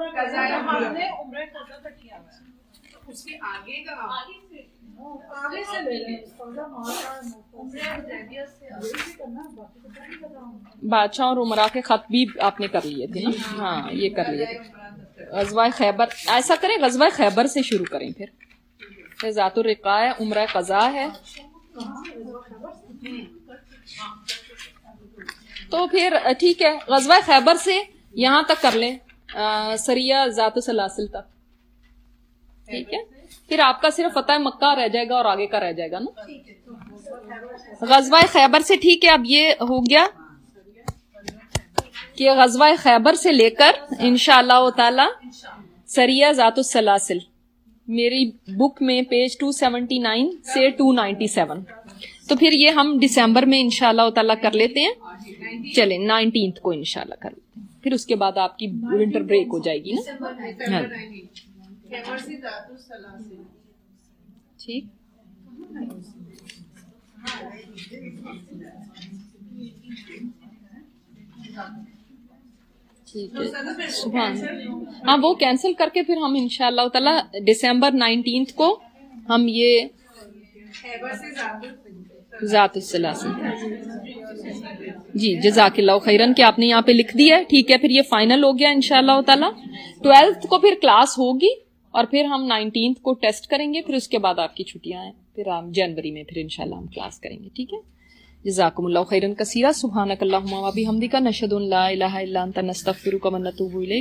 بادشاہ اور عمرا کے خط بھی آپ نے کر لیے تھے نا, ہاں یہ کر لیے تھے. غزوہ خیبر, ایسا کریں غزوہ خیبر سے شروع کریں, پھر ذات الرقاع ہے, عمرہ قضاء ہے, تو پھر ٹھیک ہے غزوہ خیبر سے یہاں تک کر لیں, سریہ ذات السلاسل تک, ٹھیک ہے. پھر آپ کا صرف فتح مکہ رہ جائے گا اور آگے کا رہ جائے گا نا. غزوہ خیبر سے ٹھیک ہے, اب یہ ہو گیا کہ غزوہ خیبر سے لے کر انشاءاللہ تعالی سریہ ذات السلاسل, میری بک میں پیج 279 سے 297, تو پھر یہ ہم دسمبر میں انشاءاللہ تعالیٰ کر لیتے ہیں. چلیں 19 کو انشاءاللہ کر لیتے ہیں, پھر اس کے بعد آپ کی ونٹر بریک ہو جائے گی نا. ٹھیک, ٹھیک ہے. سبحان, ہاں وہ کینسل کر کے پھر ہم انشاءاللہ تعالیٰ دسمبر 19 کو ہم یہ ذات الثلاثہ. جی جزاک اللہ خیرن کہ آپ نے یہاں پہ لکھ دیا ہے. ٹھیک ہے, پھر یہ فائنل ہو گیا انشاءاللہ تعالیٰ. 12 کو پھر کلاس ہوگی اور پھر ہم 19 کو ٹیسٹ کریں گے, پھر اس کے بعد آپ کی چھٹیاں ہیں, پھر ہم جنوری میں پھر انشاءاللہ ہم کلاس کریں گے. ٹھیک ہے, جزاکم اللہ خیرن کثیرا. سبحانک اللہم و بحمدک نشہد ان لا الہ الا انت نستغفرک و نتوب الیک.